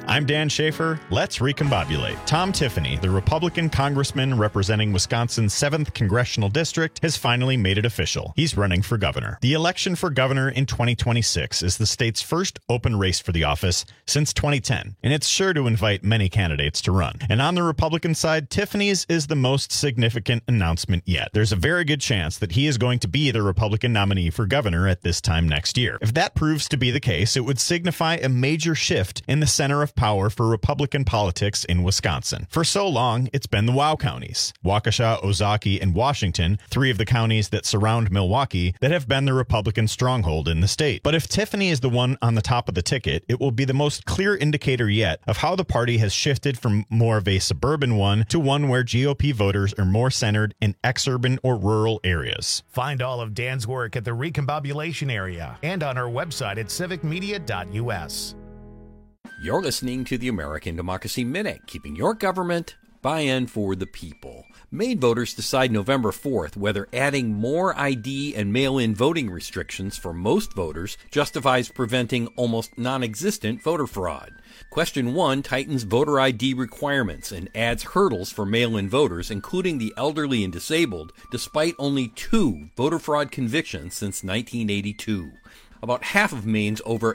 I'm Dan Schaefer. Let's recombobulate. Tom Tiffany, the Republican congressman representing Wisconsin's 7th congressional district, has finally made it official. He's running for governor. The election for governor in 2026 is the state's first open race for the office since 2010, and it's sure to invite many candidates to run. And on the Republican side, Tiffany's is the most significant announcement yet. There's a very good chance that he is going to be the Republican nominee for governor at this time next year. If that proves to be the case, it would signify a major shift in the center of power for Republican politics in Wisconsin. For so long, it's been the WOW counties, Waukesha, Ozaukee, and Washington, 3 of the counties that surround Milwaukee, that have been the Republican stronghold in the state. But if Tiffany is the one on the top of the ticket, it will be the most clear indicator yet of how the party has shifted from more of a suburban one to one where GOP voters are more centered in exurban or rural areas. Find all of Dan's work at the Recombobulation Area and on our website at civicmedia.us. You're listening to the American Democracy Minute, keeping your government by and for the people. Maine voters decide November 4th whether adding more ID and mail-in voting restrictions for most voters justifies preventing almost non-existent voter fraud. Question 1 tightens voter ID requirements and adds hurdles for mail-in voters, including the elderly and disabled, despite only 2 voter fraud convictions since 1982. About half of Maine's over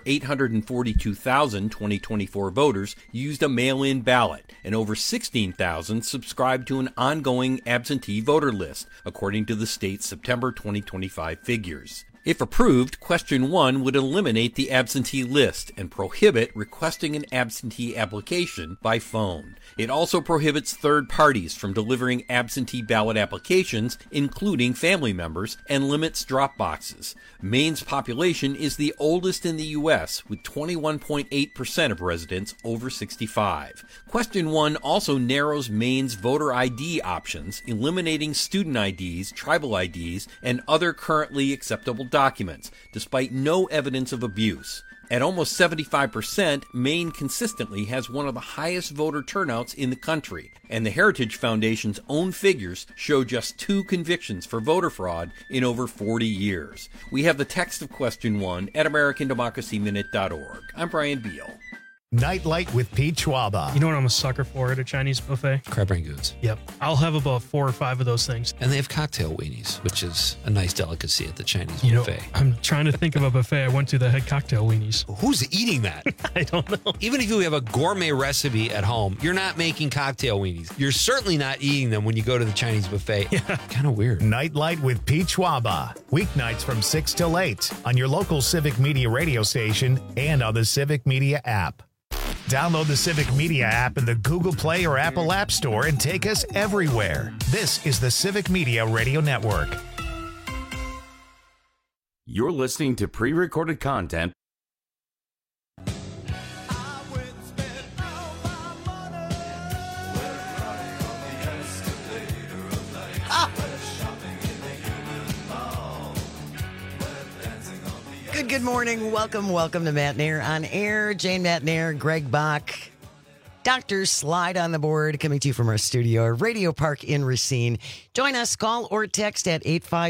842,000 2024 voters used a mail-in ballot, and over 16,000 subscribed to an ongoing absentee voter list, according to the state's September 2025 figures. If approved, Question 1 would eliminate the absentee list and prohibit requesting an absentee application by phone. It also prohibits third parties from delivering absentee ballot applications, including family members, and limits drop boxes. Maine's population is the oldest in the U.S., with 21.8% of residents over 65. Question 1 also narrows Maine's voter ID options, eliminating student IDs, tribal IDs, and other currently acceptable documents, despite no evidence of abuse. At almost 75%, Maine consistently has one of the highest voter turnouts in the country, and the Heritage Foundation's own figures show just 2 convictions for voter fraud in over 40 years. We have the text of Question 1 at AmericanDemocracyMinute.org. I'm Brian Beal. Nightlight with Pete Schwaba. You know what I'm a sucker for at a Chinese buffet? Crab rangoons. Yep. I'll have about 4 or 5 of those things. And they have cocktail weenies, which is a nice delicacy at the Chinese buffet. I'm trying to think of a buffet I went to that had cocktail weenies. Who's eating that? I don't know. Even if you have a gourmet recipe at home, you're not making cocktail weenies. You're certainly not eating them when you go to the Chinese buffet. Yeah. Kind of weird. Nightlight with Pete Schwaba. Weeknights from 6 till 8 on your local Civic Media radio station and on the Civic Media app. Download the Civic Media app in the Google Play or Apple App Store and take us everywhere. This is the Civic Media Radio Network. You're listening to pre-recorded content. Good morning. Welcome to Matt Nair on Air. Jane Matt Nair, Greg Bach, Dr. Slide on the board, coming to you from our studio, Radio Park in Racine. Join us, call or text at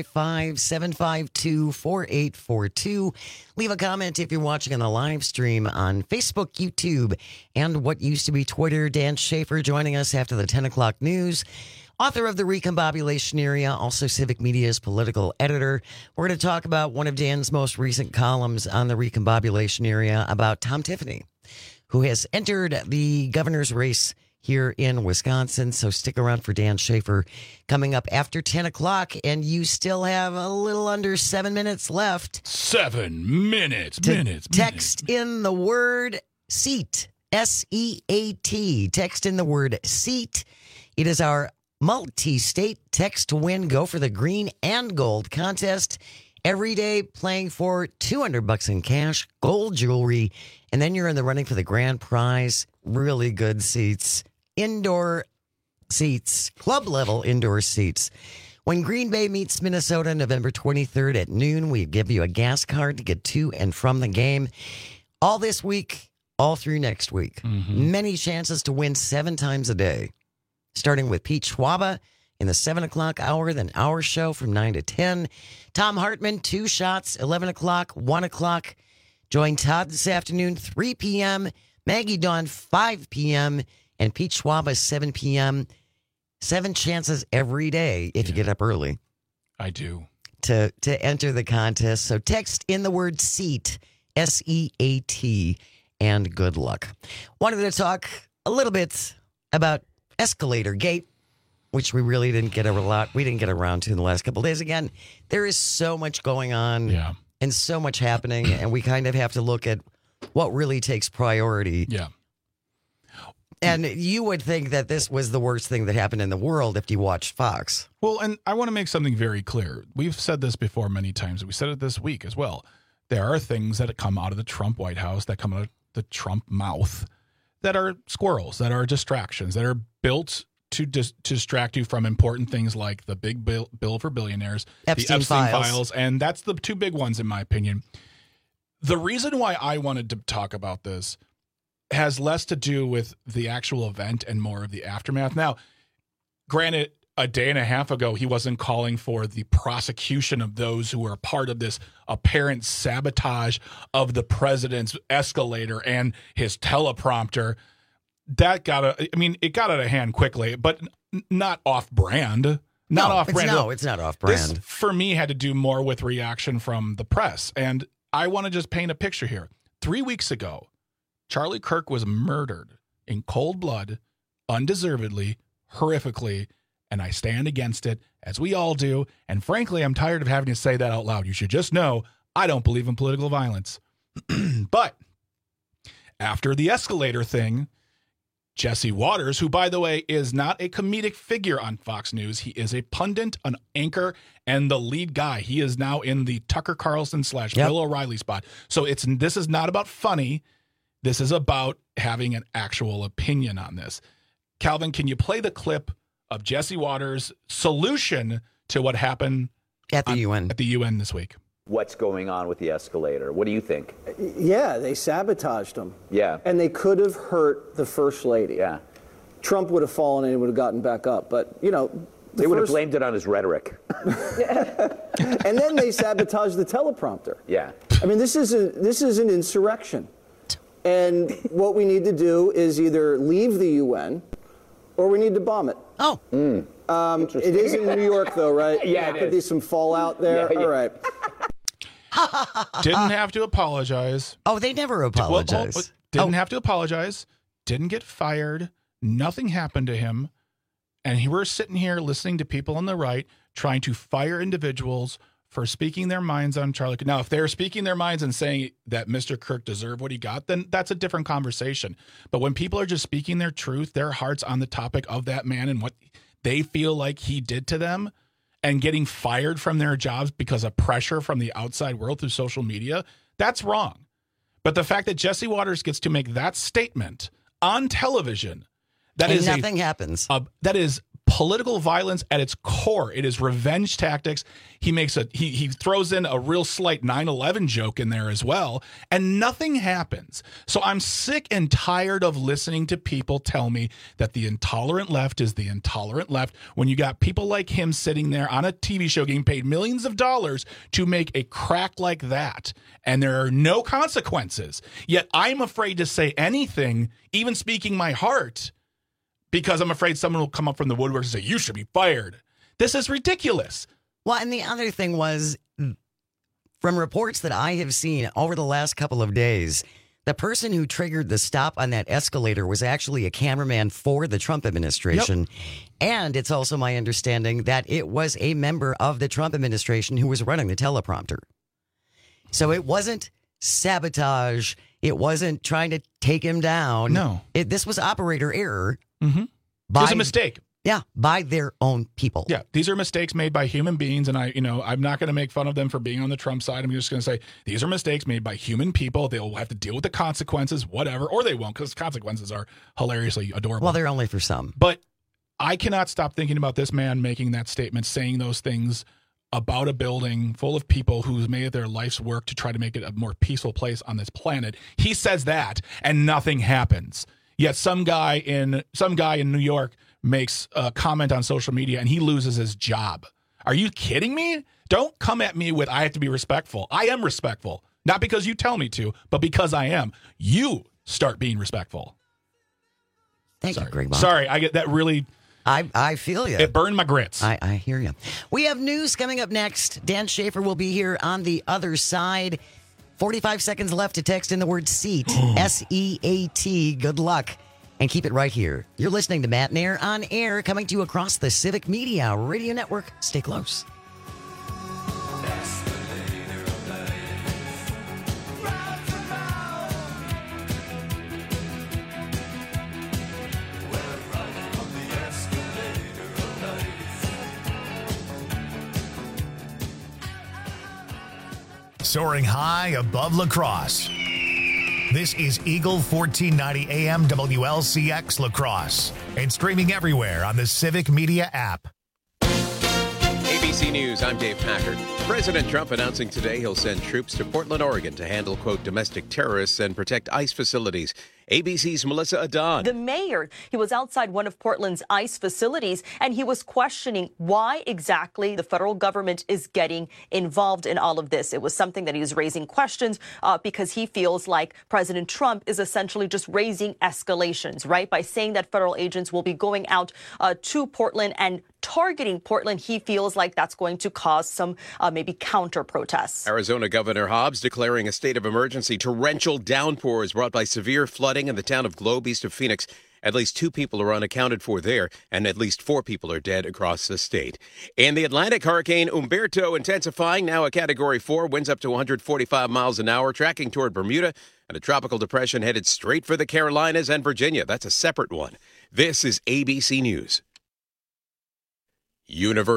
855-752-4842. Leave a comment if you're watching on the live stream on Facebook, YouTube, and what used to be Twitter. Dan Schaefer joining us after the 10 o'clock news. Author of The Recombobulation Area, also Civic Media's political editor. We're going to talk about one of Dan's most recent columns on The Recombobulation Area about Tom Tiffany, who has entered the governor's race here in Wisconsin. So stick around for Dan Schaefer coming up after 10 o'clock. And you still have a little under 7 minutes left. 7 minutes. Text in the word SEAT, S-E-A-T. Text in the word SEAT. It is our multi-state text to win. Go for the green and gold contest. Every day playing for $200 in cash, gold jewelry, and then you're in the running for the grand prize. Really good seats, indoor seats, club level indoor seats. When Green Bay meets Minnesota November 23rd at noon, we give you a gas card to get to and from the game. All this week, all through next week. Mm-hmm. Many chances to win 7 times a day. Starting with Pete Schwaba in the 7 o'clock hour, then our show from 9 to 10. Tom Hartman, 2 shots, 11 o'clock, 1 o'clock. Join Todd this afternoon, 3 p.m. Maggie Dawn, 5 p.m., and Pete Schwaba, 7 p.m. 7 chances every day if you get up early. I do. To enter the contest. So text in the word SEAT, S-E-A-T, and good luck. Wanted to talk a little bit about Escalator Gate, which we really didn't get around to in the last couple of days. Again, there is so much going on and so much happening, and we kind of have to look at what really takes priority. Yeah. And you would think that this was the worst thing that happened in the world if you watched Fox. Well, and I want to make something very clear. We've said this before many times. We said it this week as well. There are things that come out of the Trump White House, that come out of the Trump mouth, that are squirrels, that are distractions, that are built to distract you from important things like the big bill for billionaires, Epstein the Epstein files. files, and that's the two big ones in my opinion. The reason why I wanted to talk about this has less to do with the actual event and more of the aftermath. Now, granted, a day and a half ago, he wasn't calling for the prosecution of those who were part of this apparent sabotage of the president's escalator and his teleprompter. It got out of hand quickly, but not off brand. Not off brand. No, it's not off brand. This, for me, had to do more with reaction from the press. And I want to just paint a picture here. 3 weeks ago, Charlie Kirk was murdered in cold blood, undeservedly, horrifically, and I stand against it, as we all do. And frankly, I'm tired of having to say that out loud. You should just know I don't believe in political violence. But after the escalator thing, Jesse Waters, who, by the way, is not a comedic figure on Fox News. He is a pundit, an anchor, and the lead guy. He is now in the Tucker Carlson / Bill O'Reilly spot. So this is not about funny. This is about having an actual opinion on this. Calvin, can you play the clip of Jesse Waters' solution to what happened at the UN this week? What's going on with the escalator? What do you think? Yeah, they sabotaged them. Yeah. And they could have hurt the First Lady. Yeah. Trump would have fallen and he would have gotten back up. But, they would have blamed it on his rhetoric. And then they sabotaged the teleprompter. Yeah. I mean, this is an insurrection. And what we need to do is either leave the UN or we need to bomb it. Oh. It is in New York, though, right? Yeah, there could be some fallout there. Yeah. All right. Didn't have to apologize. Oh, they never apologize. Didn't have to apologize. Didn't get fired. Nothing happened to him. And we're sitting here listening to people on the right trying to fire individuals for speaking their minds on Charlie Kirk. Now, if they're speaking their minds and saying that Mr. Kirk deserved what he got, then that's a different conversation. But when people are just speaking their truth, their hearts on the topic of that man and what they feel like he did to them, and getting fired from their jobs because of pressure from the outside world through social media, that's wrong. But the fact that Jesse Waters gets to make that statement on television, nothing happens. That is political violence at its core. It is revenge tactics. He throws in a real slight 9/11 joke in there as well, and nothing happens. So I'm sick and tired of listening to people tell me that the intolerant left is the intolerant left when you got people like him sitting there on a TV show getting paid millions of dollars to make a crack like that, and there are no consequences. Yet I'm afraid to say anything, even speaking my heart, because I'm afraid someone will come up from the woodwork and say, you should be fired. This is ridiculous. Well, and the other thing was, from reports that I have seen over the last couple of days, the person who triggered the stop on that escalator was actually a cameraman for the Trump administration. Yep. And it's also my understanding that it was a member of the Trump administration who was running the teleprompter. So it wasn't sabotage. It wasn't trying to take him down. No. This was operator error. Mm-hmm. It was a mistake. Yeah, by their own people. Yeah, these are mistakes made by human beings, and I'm not going to make fun of them for being on the Trump side. I'm just going to say these are mistakes made by human people. They'll have to deal with the consequences, whatever, or they won't, because consequences are hilariously adorable. Well, they're only for some. But I cannot stop thinking about this man making that statement, saying those things about a building full of people who's made it their life's work to try to make it a more peaceful place on this planet. He says that, and nothing happens. Yet some guy in New York makes a comment on social media and he loses his job. Are you kidding me? Don't come at me with I have to be respectful. I am respectful. Not because you tell me to, but because I am. You start being respectful. Thank you, Greg Bob. Sorry, I get that really. I feel you. It burned my grits. I hear you. We have news coming up next. Dan Schaefer will be here on the other side. 45 seconds left to text in the word SEAT. SEAT. Good luck. And keep it right here. You're listening to Matt Nair on air, coming to you across the Civic Media Radio Network. Stay close. Soaring high above La Crosse. This is Eagle 1490 AM WLCX La Crosse and streaming everywhere on the Civic Media app. ABC News, I'm Dave Packard. President Trump announcing today he'll send troops to Portland, Oregon to handle, quote, domestic terrorists and protect ICE facilities. ABC's Melissa Adon. The mayor, he was outside one of Portland's ICE facilities, and he was questioning why exactly the federal government is getting involved in all of this. It was something that he was raising questions because he feels like President Trump is essentially just raising escalations, right? By saying that federal agents will be going out to Portland and targeting Portland, he feels like that's going to cause some maybe counter protests. Arizona Governor Hobbs declaring a state of emergency. Torrential downpours brought by severe flooding in the town of Globe east of Phoenix. At least 2 people are unaccounted for there, and at least 4 people are dead across the state. In the Atlantic, Hurricane Umberto intensifying, now a Category 4, winds up to 145 miles an hour, tracking toward Bermuda, and a tropical depression headed straight for the Carolinas and Virginia. That's a separate one. This is ABC News. University